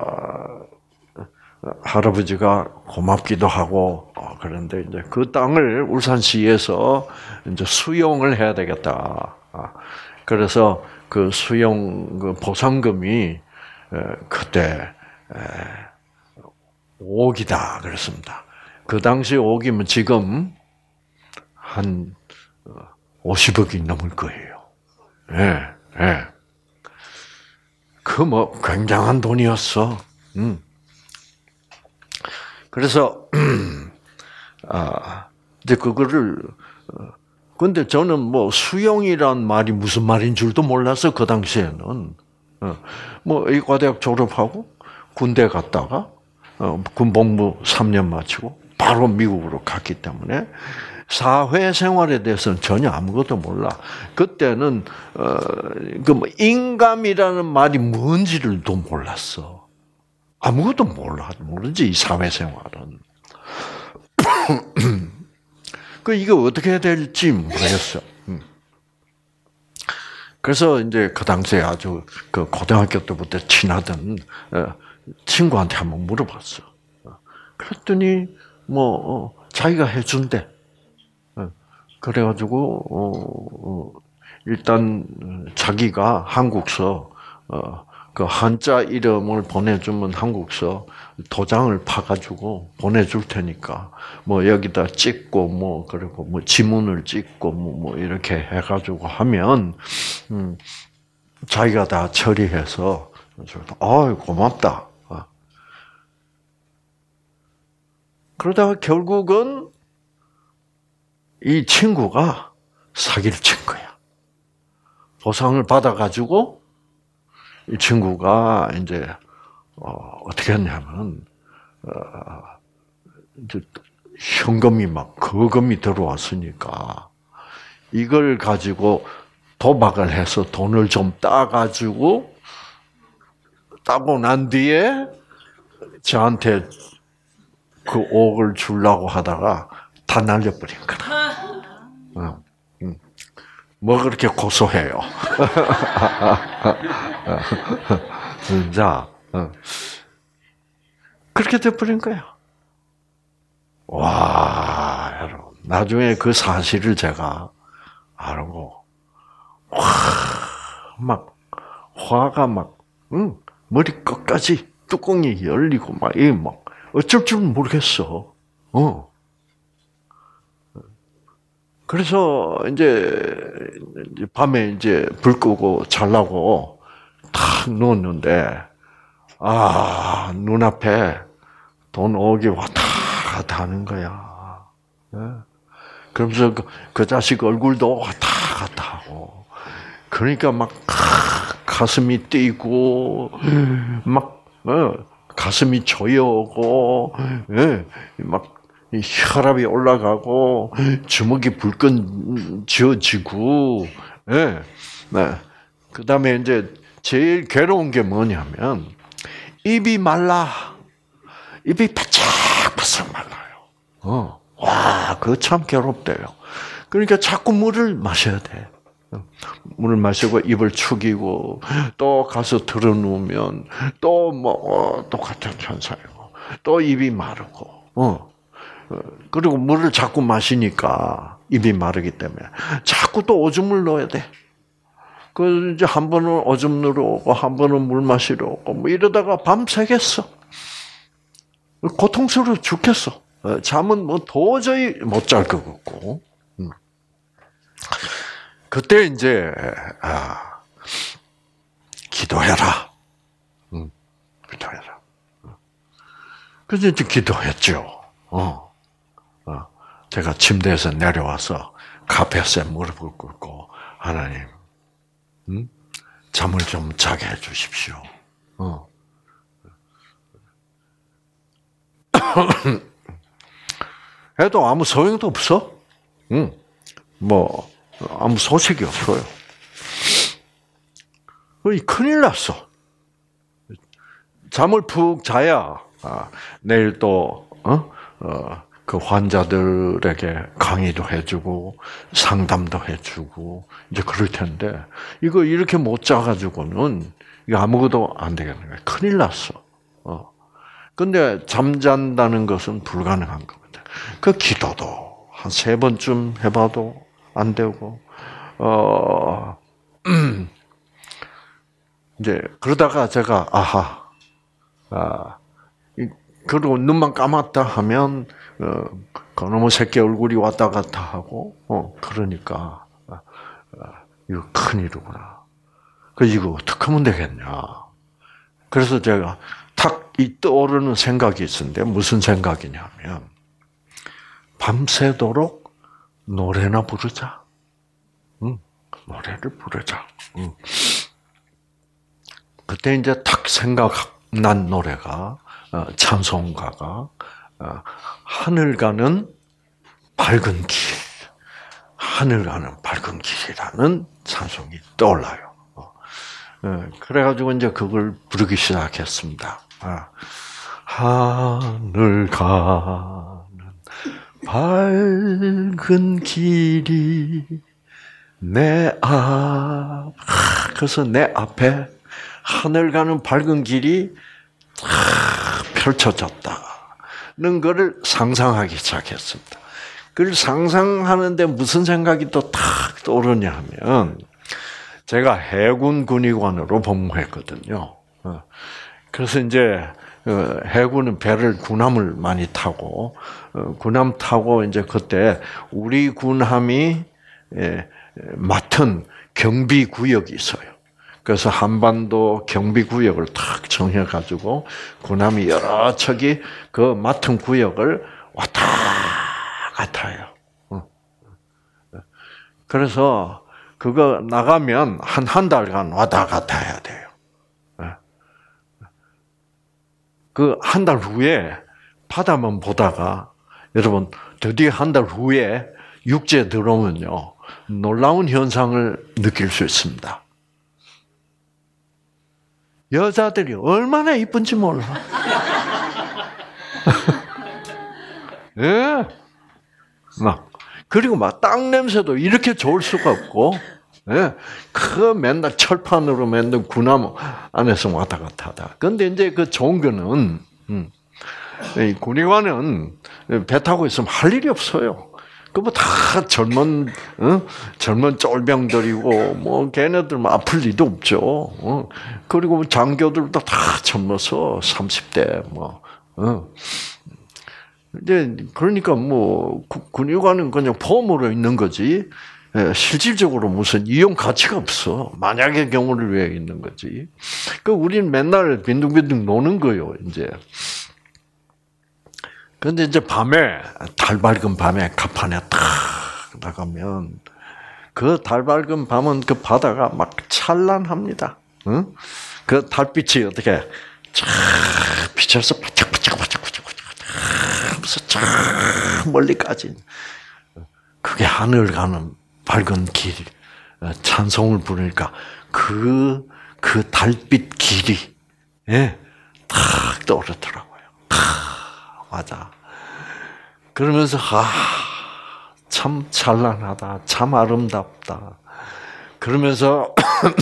할아버지가 고맙기도 하고 어, 그런데 이제 그 땅을 울산시에서 이제 수용을 해야 되겠다. 그래서 그 수용 그 보상금이 그때 오억이다 그랬습니다. 그 당시 오억이면 지금 한 오십억이 넘을 거예요. 예, 예. 그 뭐 굉장한 돈이었어. 음. 그래서 아 이제 그거를 근데 저는 뭐 수용이란 말이 무슨 말인 줄도 몰라서 그 당시에는 뭐 의과대학 졸업하고 군대 갔다가 군복무 삼 년 마치고 바로 미국으로 갔기 때문에 사회생활에 대해서는 전혀 아무것도 몰라. 그때는 어, 그 뭐 인감이라는 말이 뭔지를도 몰랐어. 아무것도 몰라. 모르지 이 사회생활은. 그 이거 어떻게 해야 될지 모르겠어. 그래서 이제 그 당시에 아주 그 고등학교 때부터 친하던 친구한테 한번 물어봤어. 그랬더니 뭐 자기가 해준대. 그래가지고 어, 일단 자기가 한국서 어, 그 한자 이름을 보내주면 한국서 도장을 파가지고 보내줄 테니까 뭐 여기다 찍고 뭐 그리고 뭐 지문을 찍고 뭐, 뭐 이렇게 해가지고 하면 음, 자기가 다 처리해서 아 고맙다. 그러다가 결국은 이 친구가 사기를 친 거야. 보상을 받아가지고 이 친구가 이제 어, 어떻게 했냐면 어, 이제 현금이 막 거금이 들어왔으니까 이걸 가지고 도박을 해서 돈을 좀 따가지고 따고 난 뒤에 저한테 그 오억을 주려고 하다가 다 날려버린 거다. 어, 음. 뭐 그렇게 고소해요. 자, 어. 그렇게 돼버린 거야. 와, 여러분. 나중에 그 사실을 제가 알고, 와, 막, 화가 막, 응, 머리 끝까지 뚜껑이 열리고, 막, 이 막, 어쩔 줄 모르겠어. 어. 그래서 이제 밤에 이제 불 끄고 자려고 탁 누웠는데 아 눈앞에 돈 오억이 왔다 갔다 하는 거야. 그러면서 그, 그 자식 얼굴도 왔다 갔다 하고 그러니까 막 가슴이 뛰고 막 어, 가슴이 조여오고 막 혈압이 올라가고 주먹이 불끈 쥐어지고, 예, 네. 그 다음에 이제 제일 괴로운 게 뭐냐면 입이 말라, 입이 바짝바짝 말라요. 어, 와, 그거 참 괴롭대요. 그러니까 자꾸 물을 마셔야 돼. 물을 마시고 입을 축이고 또 가서 들어누우면 또 뭐 똑같은 현상이고 또 입이 마르고, 어. 그리고 물을 자꾸 마시니까 입이 마르기 때문에 자꾸 또 오줌을 넣어야 돼. 그 이제 한 번은 오줌 누러 오고 한 번은 물 마시러 오고 뭐 이러다가 밤새겠어. 고통스러워 죽겠어. 잠은 뭐 도저히 못 잘 것 같고. 그때 이제 아, 기도해라. 음, 기도해라. 그래서 이제 기도했죠. 어. 어, 제가 침대에서 내려와서 카페에 무릎을 꿇고 하나님, 음? 잠을 좀 자게 해주십시오. 어. 해도 아무 소용도 없어. 응. 뭐 아무 소식이 없어요. 큰일 났어. 잠을 푹 자야 아, 내일 또 어? 어, 그 환자들에게 강의도 해주고 상담도 해주고 이제 그럴 텐데 이거 이렇게 못 자가지고는 이거 아무것도 안 되겠는 거야. 큰일 났어. 어. 근데 잠잔다는 것은 불가능한 겁니다. 그 기도도 한 세 번쯤 해봐도 안 되고 어 음, 이제 그러다가 제가 아하 아 그리고 눈만 감았다 하면 어, 그놈의 새끼 얼굴이 왔다 갔다 하고 어 그러니까 아, 아, 이거 큰일이구나. 그 이거 어떻게 하면 되겠냐. 그래서 제가 탁 이 떠오르는 생각이 있었는데 무슨 생각이냐면 밤새도록 노래나 부르자. 응, 노래를 부르자. 응. 그때 이제 탁 생각난 노래가 어, 찬송가가 어, 하늘 가는 밝은 길, 하늘 가는 밝은 길이라는 찬송이 떠올라요. 어, 어, 그래가지고 이제 그걸 부르기 시작했습니다. 아, 하늘 가는 밝은 길이 내 앞, 그래서 내 앞에 하늘 가는 밝은 길이 펼쳐졌다는 것을 상상하기 시작했습니다. 그걸 상상하는데 무슨 생각이 또 탁 떠오르냐 하면 제가 해군 군의관으로 복무했거든요. 그래서 이제 해군은 배를 군함을 많이 타고 군함 타고 이제 그때 우리 군함이 맡은 경비 구역이 있어요. 그래서 한반도 경비 구역을 탁 정해 가지고 군함이 여러 척이 그 맡은 구역을 왔다 갔다 해요. 그래서 그거 나가면 한 한 달간 왔다 갔다 해야 돼요. 그 한 달 후에 바다만 보다가 여러분 드디어 한 달 후에 육지에 들어오면요 놀라운 현상을 느낄 수 있습니다. 여자들이 얼마나 이쁜지 몰라. 예. 막 그리고 막 땅 냄새도 이렇게 좋을 수가 없고, 예. 그 맨날 철판으로 만든 군함 안에서 왔다 갔다 하다. 근데 이제 그 좋은 거는, 음, 이 군의관은 배 타고 있으면 할 일이 없어요. 그뭐 다 젊은 어? 젊은 쫄병들이고 뭐 걔네들 뭐 아플 리도 없죠. 어? 그리고 장교들도 다 젊어서 삼십 대 뭐. 어. 이제 그러니까 뭐 군의관은 그냥 폼으로 있는 거지. 실질적으로 무슨 이용 가치가 없어. 만약의 경우를 위해 있는 거지. 그 우리는 맨날 빈둥빈둥 노는 거요. 이제. 근데 이제 밤에, 달 밝은 밤에 갑판에 탁 나가면, 그 달 밝은 밤은 그 바다가 막 찬란합니다. 응? 그 달빛이 어떻게, 쫙 비쳐서 바짝바짝바짝바짝바짝 하면서 쫙 멀리까지. 그게 하늘 가는 밝은 길, 찬송을 부르니까 그, 그 달빛 길이, 예, 탁 떠오르더라고요. 맞아. 그러면서 아, 참 찬란하다, 참 아름답다. 그러면서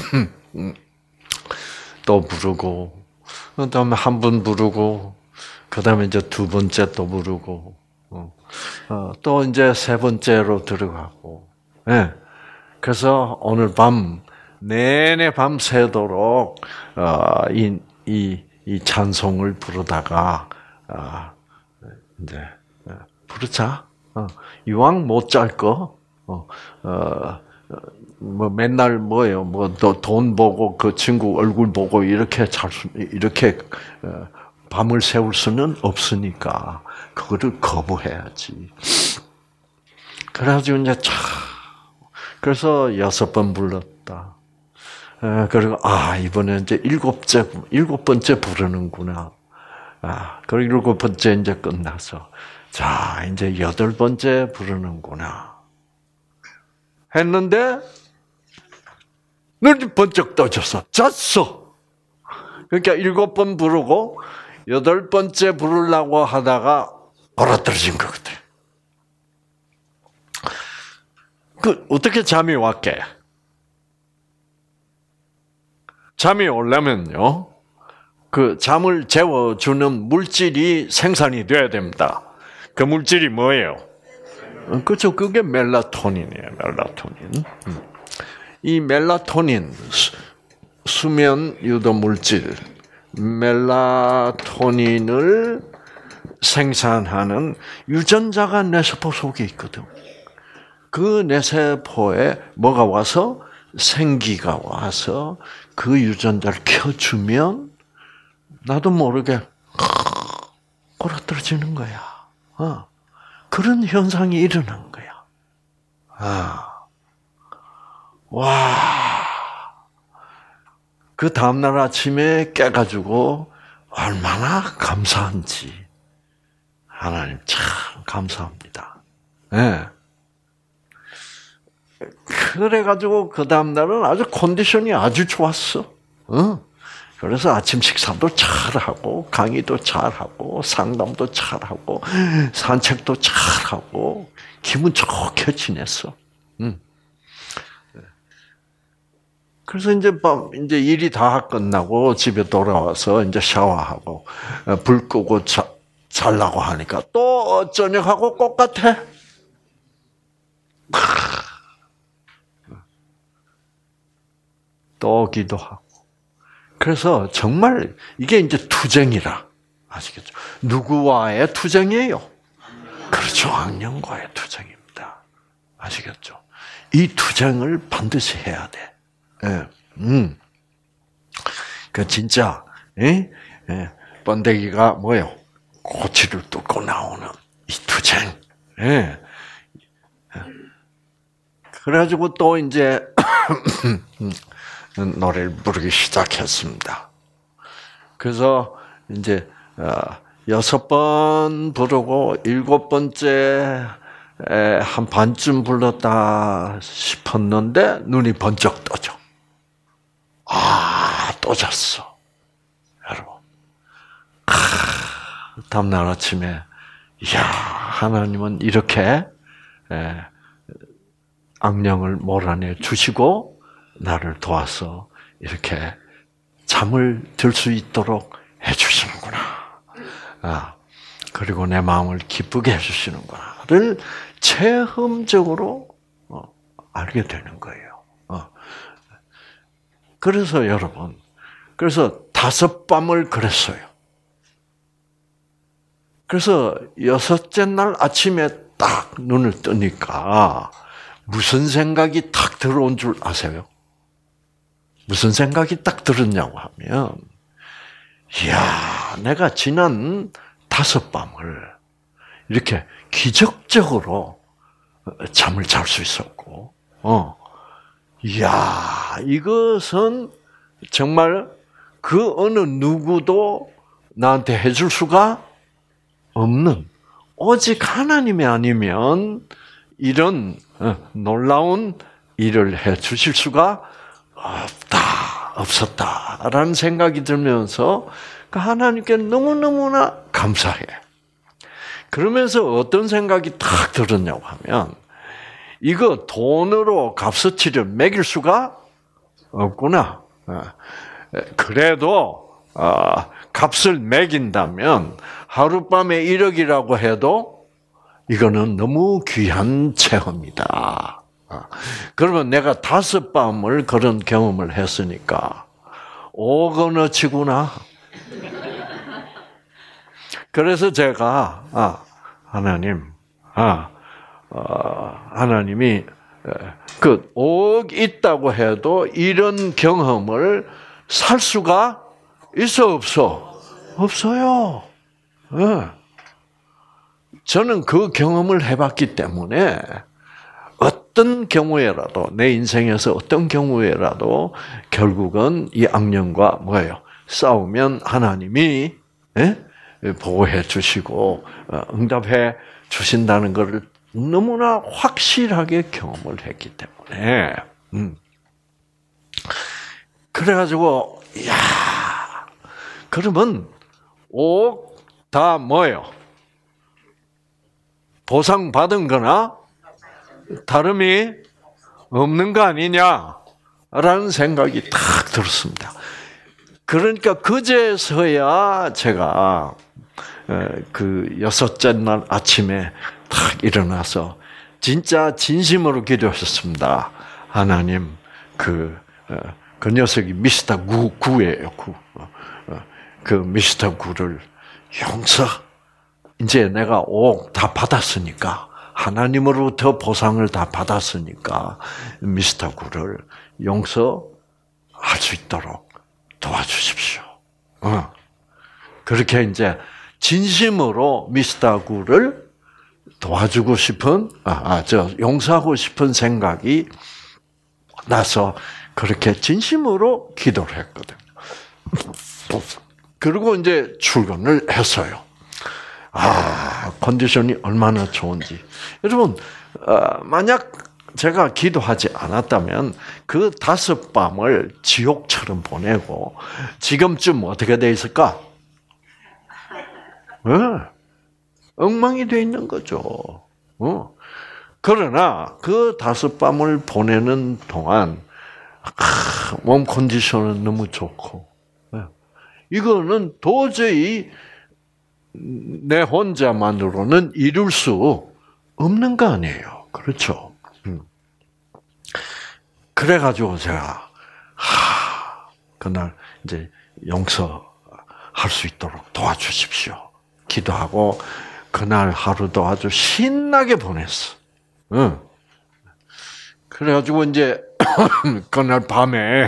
또 부르고, 그다음에 한 번 부르고, 그다음에 이제 두 번째 또 부르고, 어, 또 이제 세 번째로 들어가고. 예. 그래서 오늘 밤 내내 밤 새도록 어, 이, 이, 이 찬송을 부르다가. 어, 이제 부르자. 어, 이왕 못 잘 거, 어, 어, 뭐 맨날 뭐예요, 뭐 돈 보고 그 친구 얼굴 보고 이렇게 잘 이렇게 어, 밤을 새울 수는 없으니까 그거를 거부해야지. 그래가지고 이제 차, 그래서 여섯 번 불렀다. 에, 그리고 아 이번에 이제 일곱째 일곱 번째 부르는구나. 아, 그리고 일곱 번째 이제 끝나서, 자, 이제 여덟 번째 부르는구나. 했는데, 눈이 번쩍 떠졌어. 잤어. 그러니까 일곱 번 부르고, 여덟 번째 부르려고 하다가, 얼어떨어진 것 같아. 그, 어떻게 잠이 왔게? 잠이 오려면요, 그 잠을 재워주는 물질이 생산이 돼야 됩니다. 그 물질이 뭐예요? 그렇죠. 그게 멜라토닌이에요. 멜라토닌. 이 멜라토닌, 수, 수면 유도 물질, 멜라토닌을 생산하는 유전자가 뇌세포 속에 있거든. 그 뇌세포에 뭐가 와서 생기가 와서 그 유전자를 켜주면 나도 모르게 골아떨어지는 거야. 어. 그런 현상이 일어난 거야. 아. 와. 그 다음날 아침에 깨가지고 얼마나 감사한지. 하나님 참 감사합니다. 예. 네. 그래가지고 그 다음날은 아주 컨디션이 아주 좋았어. 어? 그래서 아침 식사도 잘하고 강의도 잘하고 상담도 잘하고 산책도 잘하고 기분 좋게 지냈어. 응. 그래서 이제 밤 이제 일이 다 끝나고 집에 돌아와서 이제 샤워하고 불 끄고 자, 자려고 하니까 또 저녁하고 똑같아. 또 기도하고. 그래서 정말 이게 이제 투쟁이라. 아시겠죠? 누구와의 투쟁이에요? 그렇죠. 악령과의 투쟁입니다. 아시겠죠? 이 투쟁을 반드시 해야 돼. 예. 음. 그 진짜, 예? 예. 번데기가 뭐예요? 고치를 뚫고 나오는 이 투쟁. 예. 그래가지고 또 이제, 노래를 부르기 시작했습니다. 그래서 이제 여섯 번 부르고 일곱 번째 한 반쯤 불렀다 싶었는데 눈이 번쩍 떠져. 아, 또 잤어. 여러분. 아, 다음날 아침에 이야, 하나님은 이렇게 악령을 몰아내 주시고 나를 도와서 이렇게 잠을 들 수 있도록 해주시는구나. 아, 그리고 내 마음을 기쁘게 해주시는구나를 체험적으로 어, 알게 되는 거예요. 어. 그래서 여러분, 그래서 다섯 밤을 그랬어요. 그래서 여섯째 날 아침에 딱 눈을 뜨니까 무슨 생각이 탁 들어온 줄 아세요? 무슨 생각이 딱 들었냐고 하면, 이야, 내가 지난 다섯 밤을 이렇게 기적적으로 잠을 잘 수 있었고, 어, 이야, 이것은 정말 그 어느 누구도 나한테 해줄 수가 없는, 오직 하나님이 아니면 이런 놀라운 일을 해 주실 수가 없다, 없었다라는 생각이 들면서 하나님께 너무너무나 감사해. 그러면서 어떤 생각이 딱 들었냐고 하면, 이거 돈으로 값어치를 매길 수가 없구나. 그래도 값을 매긴다면 하룻밤에 일억이라고 해도 이거는 너무 귀한 체험이다. 그러면 내가 다섯 밤을 그런 경험을 했으니까 오건어치구나. 그래서 제가 아 하나님, 아 어, 하나님이 그 오억 있다고 해도 이런 경험을 살 수가 있어 없어? 없어요. 네. 저는 그 경험을 해봤기 때문에 어떤 경우에라도 내 인생에서 어떤 경우에라도 결국은 이 악령과 뭐예요? 싸우면 하나님이 예? 보호해 주시고 응답해 주신다는 것을 너무나 확실하게 경험을 했기 때문에, 음. 그래가지고, 야, 그러면 옥 다 뭐예요? 보상 받은 거나 다름이 없는 거 아니냐라는 생각이 딱 들었습니다. 그러니까 그제서야 제가 그 여섯째 날 아침에 딱 일어나서 진짜 진심으로 기도했었습니다. 하나님, 그, 그 녀석이 미스터 구, 구예요, 구. 그 미스터 구를 용서, 이제 내가 옥 다 받았으니까, 하나님으로부터 보상을 다 받았으니까, 미스터 구를 용서할 수 있도록 도와주십시오. 어. 그렇게 이제 진심으로 미스터 구를 도와주고 싶은, 아, 아, 저, 용서하고 싶은 생각이 나서 그렇게 진심으로 기도를 했거든요. 그리고 이제 출근을 했어요. 아, 컨디션이 얼마나 좋은지. 여러분, 어, 만약 제가 기도하지 않았다면 그 다섯 밤을 지옥처럼 보내고 지금쯤 어떻게 돼 있을까? 네. 엉망이 돼 있는 거죠. 어. 그러나 그 다섯 밤을 보내는 동안 아, 몸 컨디션은 너무 좋고, 네. 이거는 도저히 내 혼자만으로는 이룰 수 없는 거 아니에요. 그렇죠? 음. 그래가지고 제가 하, 그날 이제 용서할 수 있도록 도와주십시오. 기도하고 그날 하루도 아주 신나게 보냈어. 응. 그래가지고 이제 그날 밤에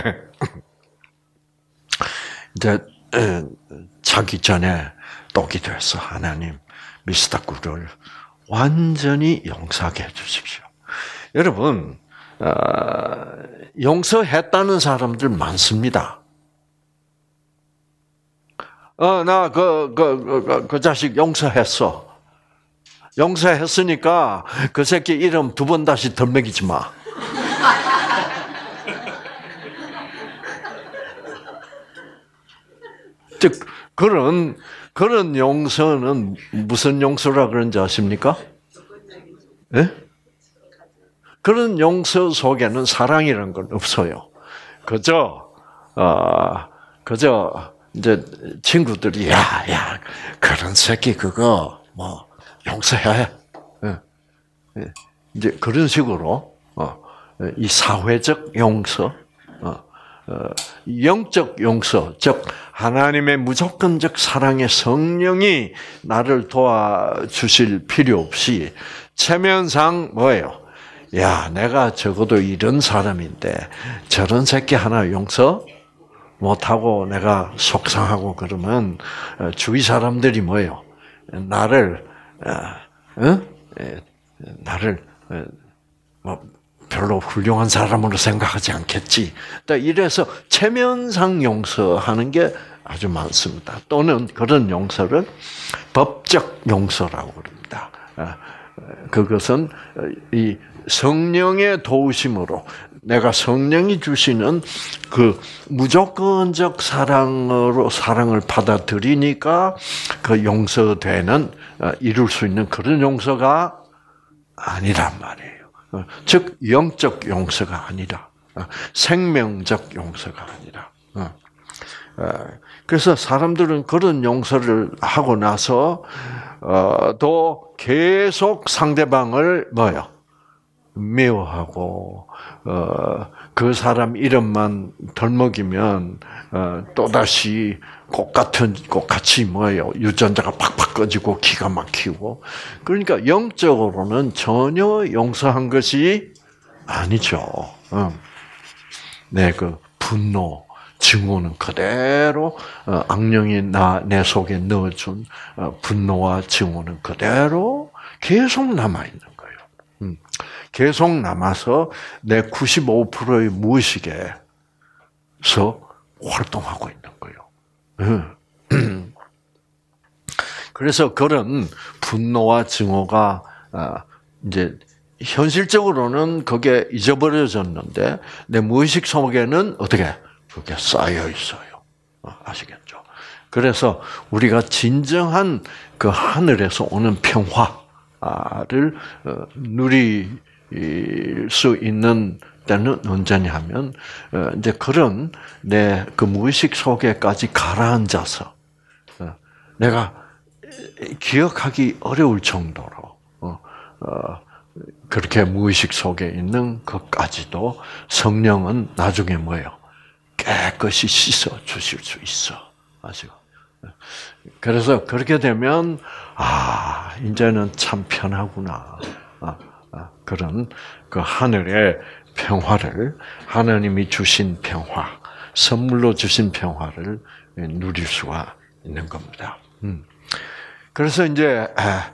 이제 자기 전에 또 기도했어. 하나님, 미스터 구를 완전히 용서하게 해주십시오. 여러분, 어, 용서했다는 사람들 많습니다. 어, 나 그, 그, 그, 그 자식 용서했어. 용서했으니까 그 새끼 이름 두 번 다시 덜 먹이지 마. 즉, 그런, 그런 용서는 무슨 용서라 그런지 아십니까? 예? 그런 용서 속에는 사랑이라는 건 없어요. 그저, 어, 그저, 이제 친구들이, 야, 야, 그런 새끼 그거, 뭐, 용서해. 예. 예. 이제 그런 식으로, 어, 이 사회적 용서, 어, 어, 영적 용서, 즉, 하나님의 무조건적 사랑의 성령이 나를 도와주실 필요 없이, 체면상 뭐예요? 야, 내가 적어도 이런 사람인데, 저런 새끼 하나 용서 못하고 내가 속상하고 그러면, 주위 사람들이 뭐예요? 나를, 어? 나를, 뭐, 별로 훌륭한 사람으로 생각하지 않겠지. 이래서 체면상 용서하는 게 아주 많습니다. 또는 그런 용서를 법적 용서라고 그럽니다. 그것은 이 성령의 도우심으로 내가 성령이 주시는 그 무조건적 사랑으로 사랑을 받아들이니까 그 용서되는 이룰 수 있는 그런 용서가 아니란 말이에요. 즉 영적 용서가 아니라 생명적 용서가 아니라. 그래서 사람들은 그런 용서를 하고 나서 또 계속 상대방을 뭐요? 미워하고 그 사람 이름만 덜먹이면 또다시 꽃같은 꽃같이 뭐예요? 유전자가 팍팍 꺼지고 기가 막히고. 그러니까 영적으로는 전혀 용서한 것이 아니죠. 네, 그 분노, 증오는 그대로 악령이 나 내 속에 넣어준 분노와 증오는 그대로 계속 남아 있는 거예요. 계속 남아서 내 구십오 퍼센트의 무의식에서 활동하고 있는 거예요. 그래서 그런 분노와 증오가 이제 현실적으로는 그게 잊어버려졌는데 내 무의식 속에는 어떻게 그게 쌓여 있어요. 아시겠죠? 그래서 우리가 진정한 그 하늘에서 오는 평화를 누릴 수 있는 때는 언제냐 하면 이제 그런 내 그 무의식 속에까지 가라앉아서 내가 기억하기 어려울 정도로 그렇게 무의식 속에 있는 것까지도 성령은 나중에 뭐예요? 깨끗이 씻어 주실 수 있어. 아시고? 그래서 그렇게 되면 아 이제는 참 편하구나. 아, 아, 그런 그 하늘의 평화를 하나님이 주신 평화, 선물로 주신 평화를 누릴 수가 있는 겁니다. 음. 그래서 이제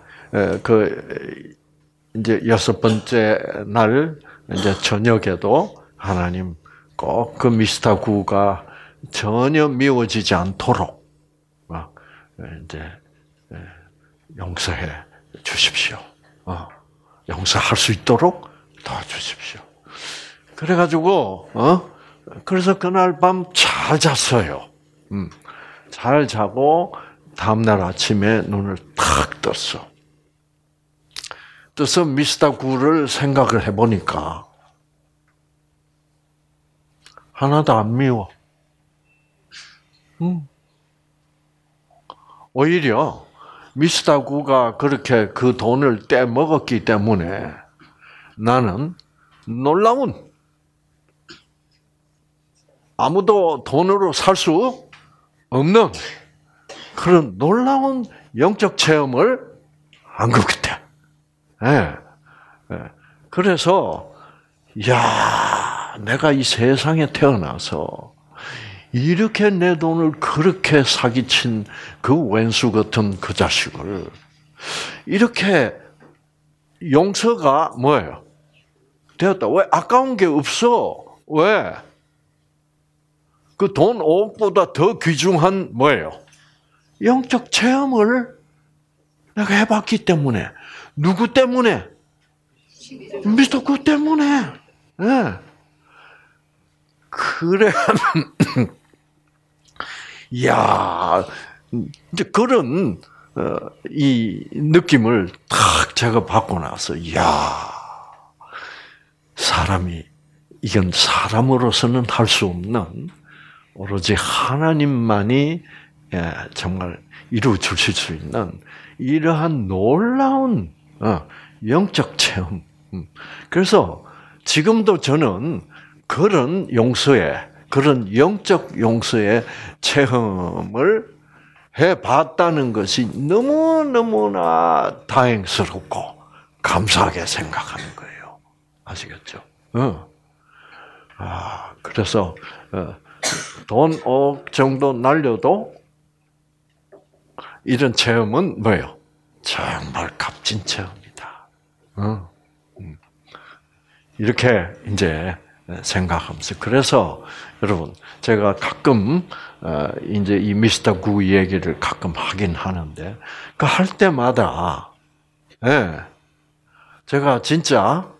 그 이제 여섯 번째 날 이제 저녁에도 하나님 꼭 그 미스터구가 전혀 미워지지 않도록 이제 용서해 주십시오. 용서할 수 있도록 도와주십시오. 그래가지고 어 그래서 그날 밤 잘 잤어요. 음, 잘 자고 다음 날 아침에 눈을 탁 떴어. 떠서 미스터구를 생각을 해보니까 하나도 안 미워. 음. 오히려 미스터구가 그렇게 그 돈을 떼먹었기 때문에 나는 놀라운 아무도 돈으로 살 수 없는 그런 놀라운 영적 체험을 한 것 같아. 예. 예. 그래서 야, 내가 이 세상에 태어나서 이렇게 내 돈을 그렇게 사기친 그 왼수 같은 그 자식을 이렇게 용서가 뭐예요? 되었다. 왜? 아까운 게 없어. 왜? 그 돈 오억보다 더 귀중한 뭐예요? 영적 체험을 내가 해봤기 때문에. 누구 때문에? 미스터구 때문에. 네. 그래. 이야, 이제 그런, 어, 이 느낌을 탁 제가 받고 나서, 이야, 사람이, 이건 사람으로서는 할 수 없는, 오로지 하나님만이 예, 정말 이루어 주실 수 있는 이러한 놀라운 어, 영적 체험. 그래서 지금도 저는 그런 용서에, 그런 영적 용서의 체험을 해봤다는 것이 너무너무나 다행스럽고 감사하게 생각하는 거예요. 아시겠죠? 어. 아, 그래서 어, 돈 오억 정도 날려도 이런 체험은 뭐예요? 정말 값진 체험이다. 어. 이렇게 이제 생각하면서 그래서 여러분 제가 가끔 이제 이 미스터 구 얘기를 가끔 하긴 하는데 그 할 때마다 예, 제가 진짜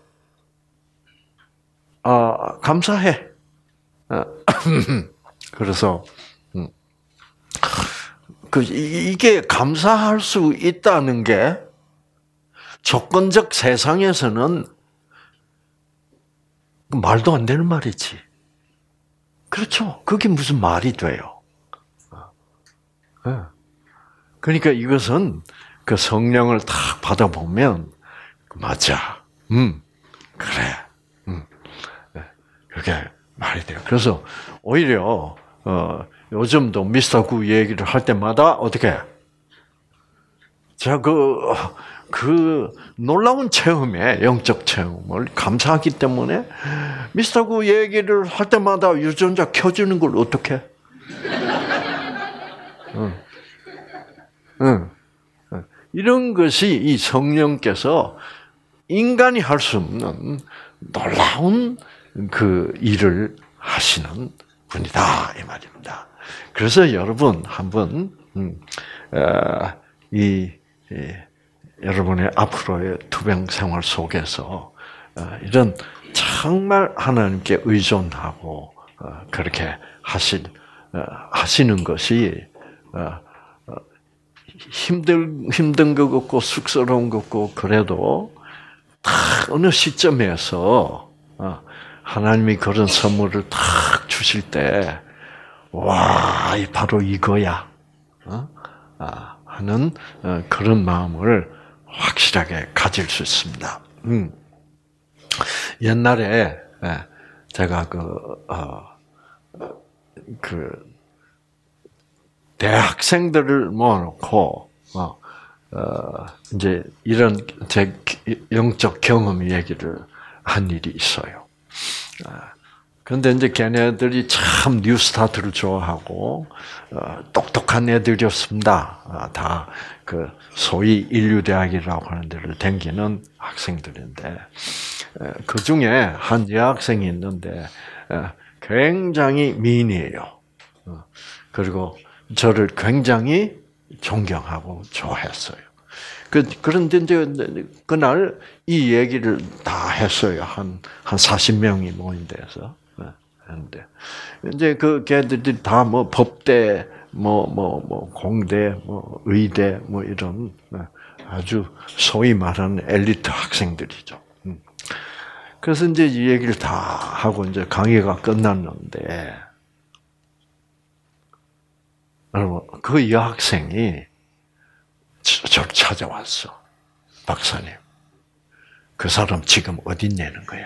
아 감사해. 그래서 그 이게 감사할 수 있다는 게 조건적 세상에서는 말도 안 되는 말이지. 그렇죠. 그게 무슨 말이 돼요. 그러니까 이것은 그 성령을 딱 받아보면 맞아. 음, 그래. 음, 그렇게 말이 돼요. 그래서 오히려 어, 요즘도 미스터 구 얘기를 할 때마다 어떻게? 제가 그, 그 놀라운 체험에 영적 체험을 감사하기 때문에 미스터 구 얘기를 할 때마다 유전자 켜주는 걸 어떻게? 응. 응. 이런 것이 이 성령께서 인간이 할 수 없는 놀라운 그 일을 하시는 분이다 이 말입니다. 그래서 여러분 한번 음, 어, 이, 이 여러분의 앞으로의 투병 생활 속에서 이런 정말 하나님께 의존하고 그렇게 하실 하시는 것이 힘들 힘든 것 같고 쑥스러운 것 같고 그래도 딱 어느 시점에서 하나님이 그런 선물을 딱 주실 때 와, 바로 이거야 하는 그런 마음을 확실하게 가질 수 있습니다. 음. 옛날에 제가 그, 어, 그 대학생들을 모아놓고 어, 어, 이제 이런 제 영적 경험 얘기를 한 일이 있어요. 그런데 이제 걔네들이 참 뉴스타트를 좋아하고 어, 똑똑한 애들이었습니다. 아, 다 그 소위 인류대학이라고 하는 데를 다니는 학생들인데 그 중에 한 여학생이 있는데 굉장히 미인이에요. 그리고 저를 굉장히 존경하고 좋아했어요. 그, 그런데 이제 그날 이 얘기를 다 했어요. 한, 한 사십 명이 모인 데서. 했는데. 이제 그 걔들이 다 뭐 법대, 뭐, 뭐, 뭐, 공대, 뭐, 의대, 뭐 이런 아주 소위 말하는 엘리트 학생들이죠. 그래서 이제 이 얘기를 다 하고 이제 강의가 끝났는데, 여러분, 그 여학생이 저를 찾아왔어. 박사님, 그 사람 지금 어디 있냐는 거야.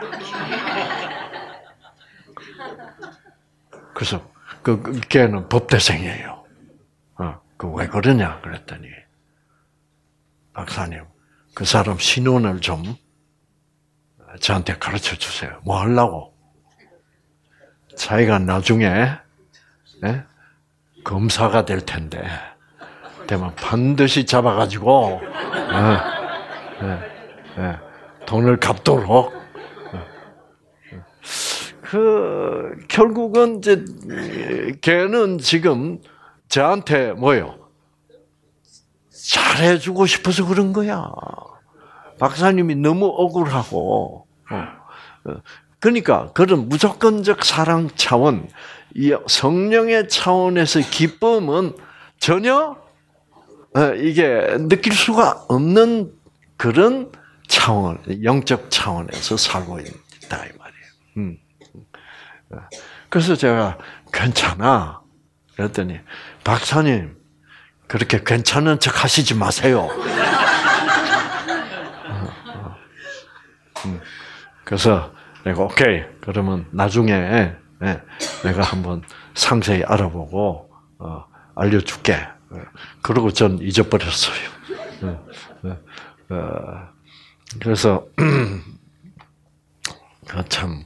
그래서 그, 그 걔는 법대생이에요. 어, 그 왜 그러냐 그랬더니 박사님, 그 사람 신원을 좀 저한테 가르쳐 주세요. 뭐 하려고? 자기가 나중에 네? 검사가 될 텐데, 되면 반드시 잡아가지고 네, 네, 네, 돈을 갚도록. 그 결국은 이제 걔는 지금 저한테 뭐요? 잘해주고 싶어서 그런 거야. 박사님이 너무 억울하고. 그러니까 그런 무조건적 사랑 차원, 성령의 차원에서 기쁨은 전혀 이게 느낄 수가 없는 그런 차원, 영적 차원에서 살고 있다 이 말이에요. 음. 그래서 제가 괜찮아 그랬더니 박사님 그렇게 괜찮은 척 하시지 마세요. 그래서 내가 오케이 그러면 나중에 내가 한번 상세히 알아보고 알려줄게. 그러고 전 잊어버렸어요. 그래서 참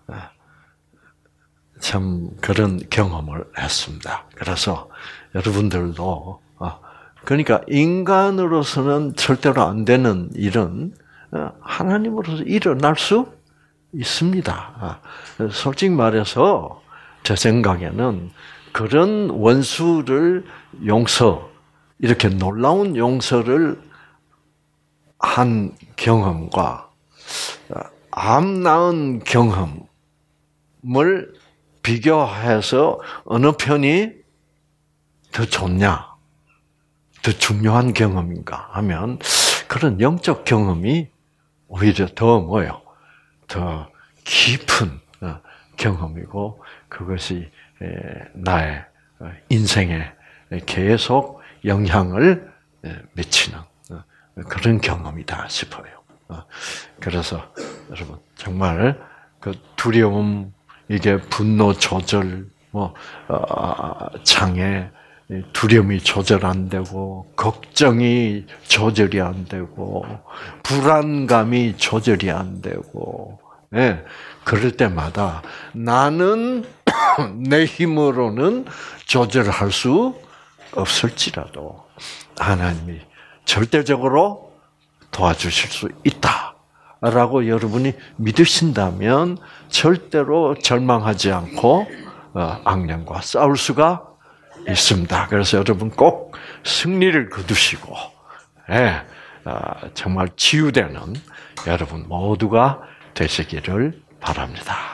참 그런 경험을 했습니다. 그래서 여러분들도 그러니까 인간으로서는 절대로 안 되는 일은 하나님으로서 일어날 수 있습니다. 솔직히 말해서 제 생각에는 그런 원수를 용서, 이렇게 놀라운 용서를 한 경험과 암 나은 경험을 비교해서 어느 편이 더 좋냐, 더 중요한 경험인가 하면 그런 영적 경험이 오히려 더 뭐요? 더 깊은 경험이고 그것이 나의 인생에 계속 영향을 미치는 그런 경험이다 싶어요. 그래서 여러분 정말 그 두려움, 이게 분노 조절, 뭐 장애, 두려움이 조절 안 되고 걱정이 조절이 안 되고 불안감이 조절이 안 되고, 네, 그럴 때마다 나는 내 힘으로는 조절할 수 없을지라도 하나님이 절대적으로 도와주실 수 있다라고 여러분이 믿으신다면 절대로 절망하지 않고 악령과 싸울 수가 있습니다. 그래서 여러분 꼭 승리를 거두시고 정말 치유되는 여러분 모두가 되시기를 바랍니다.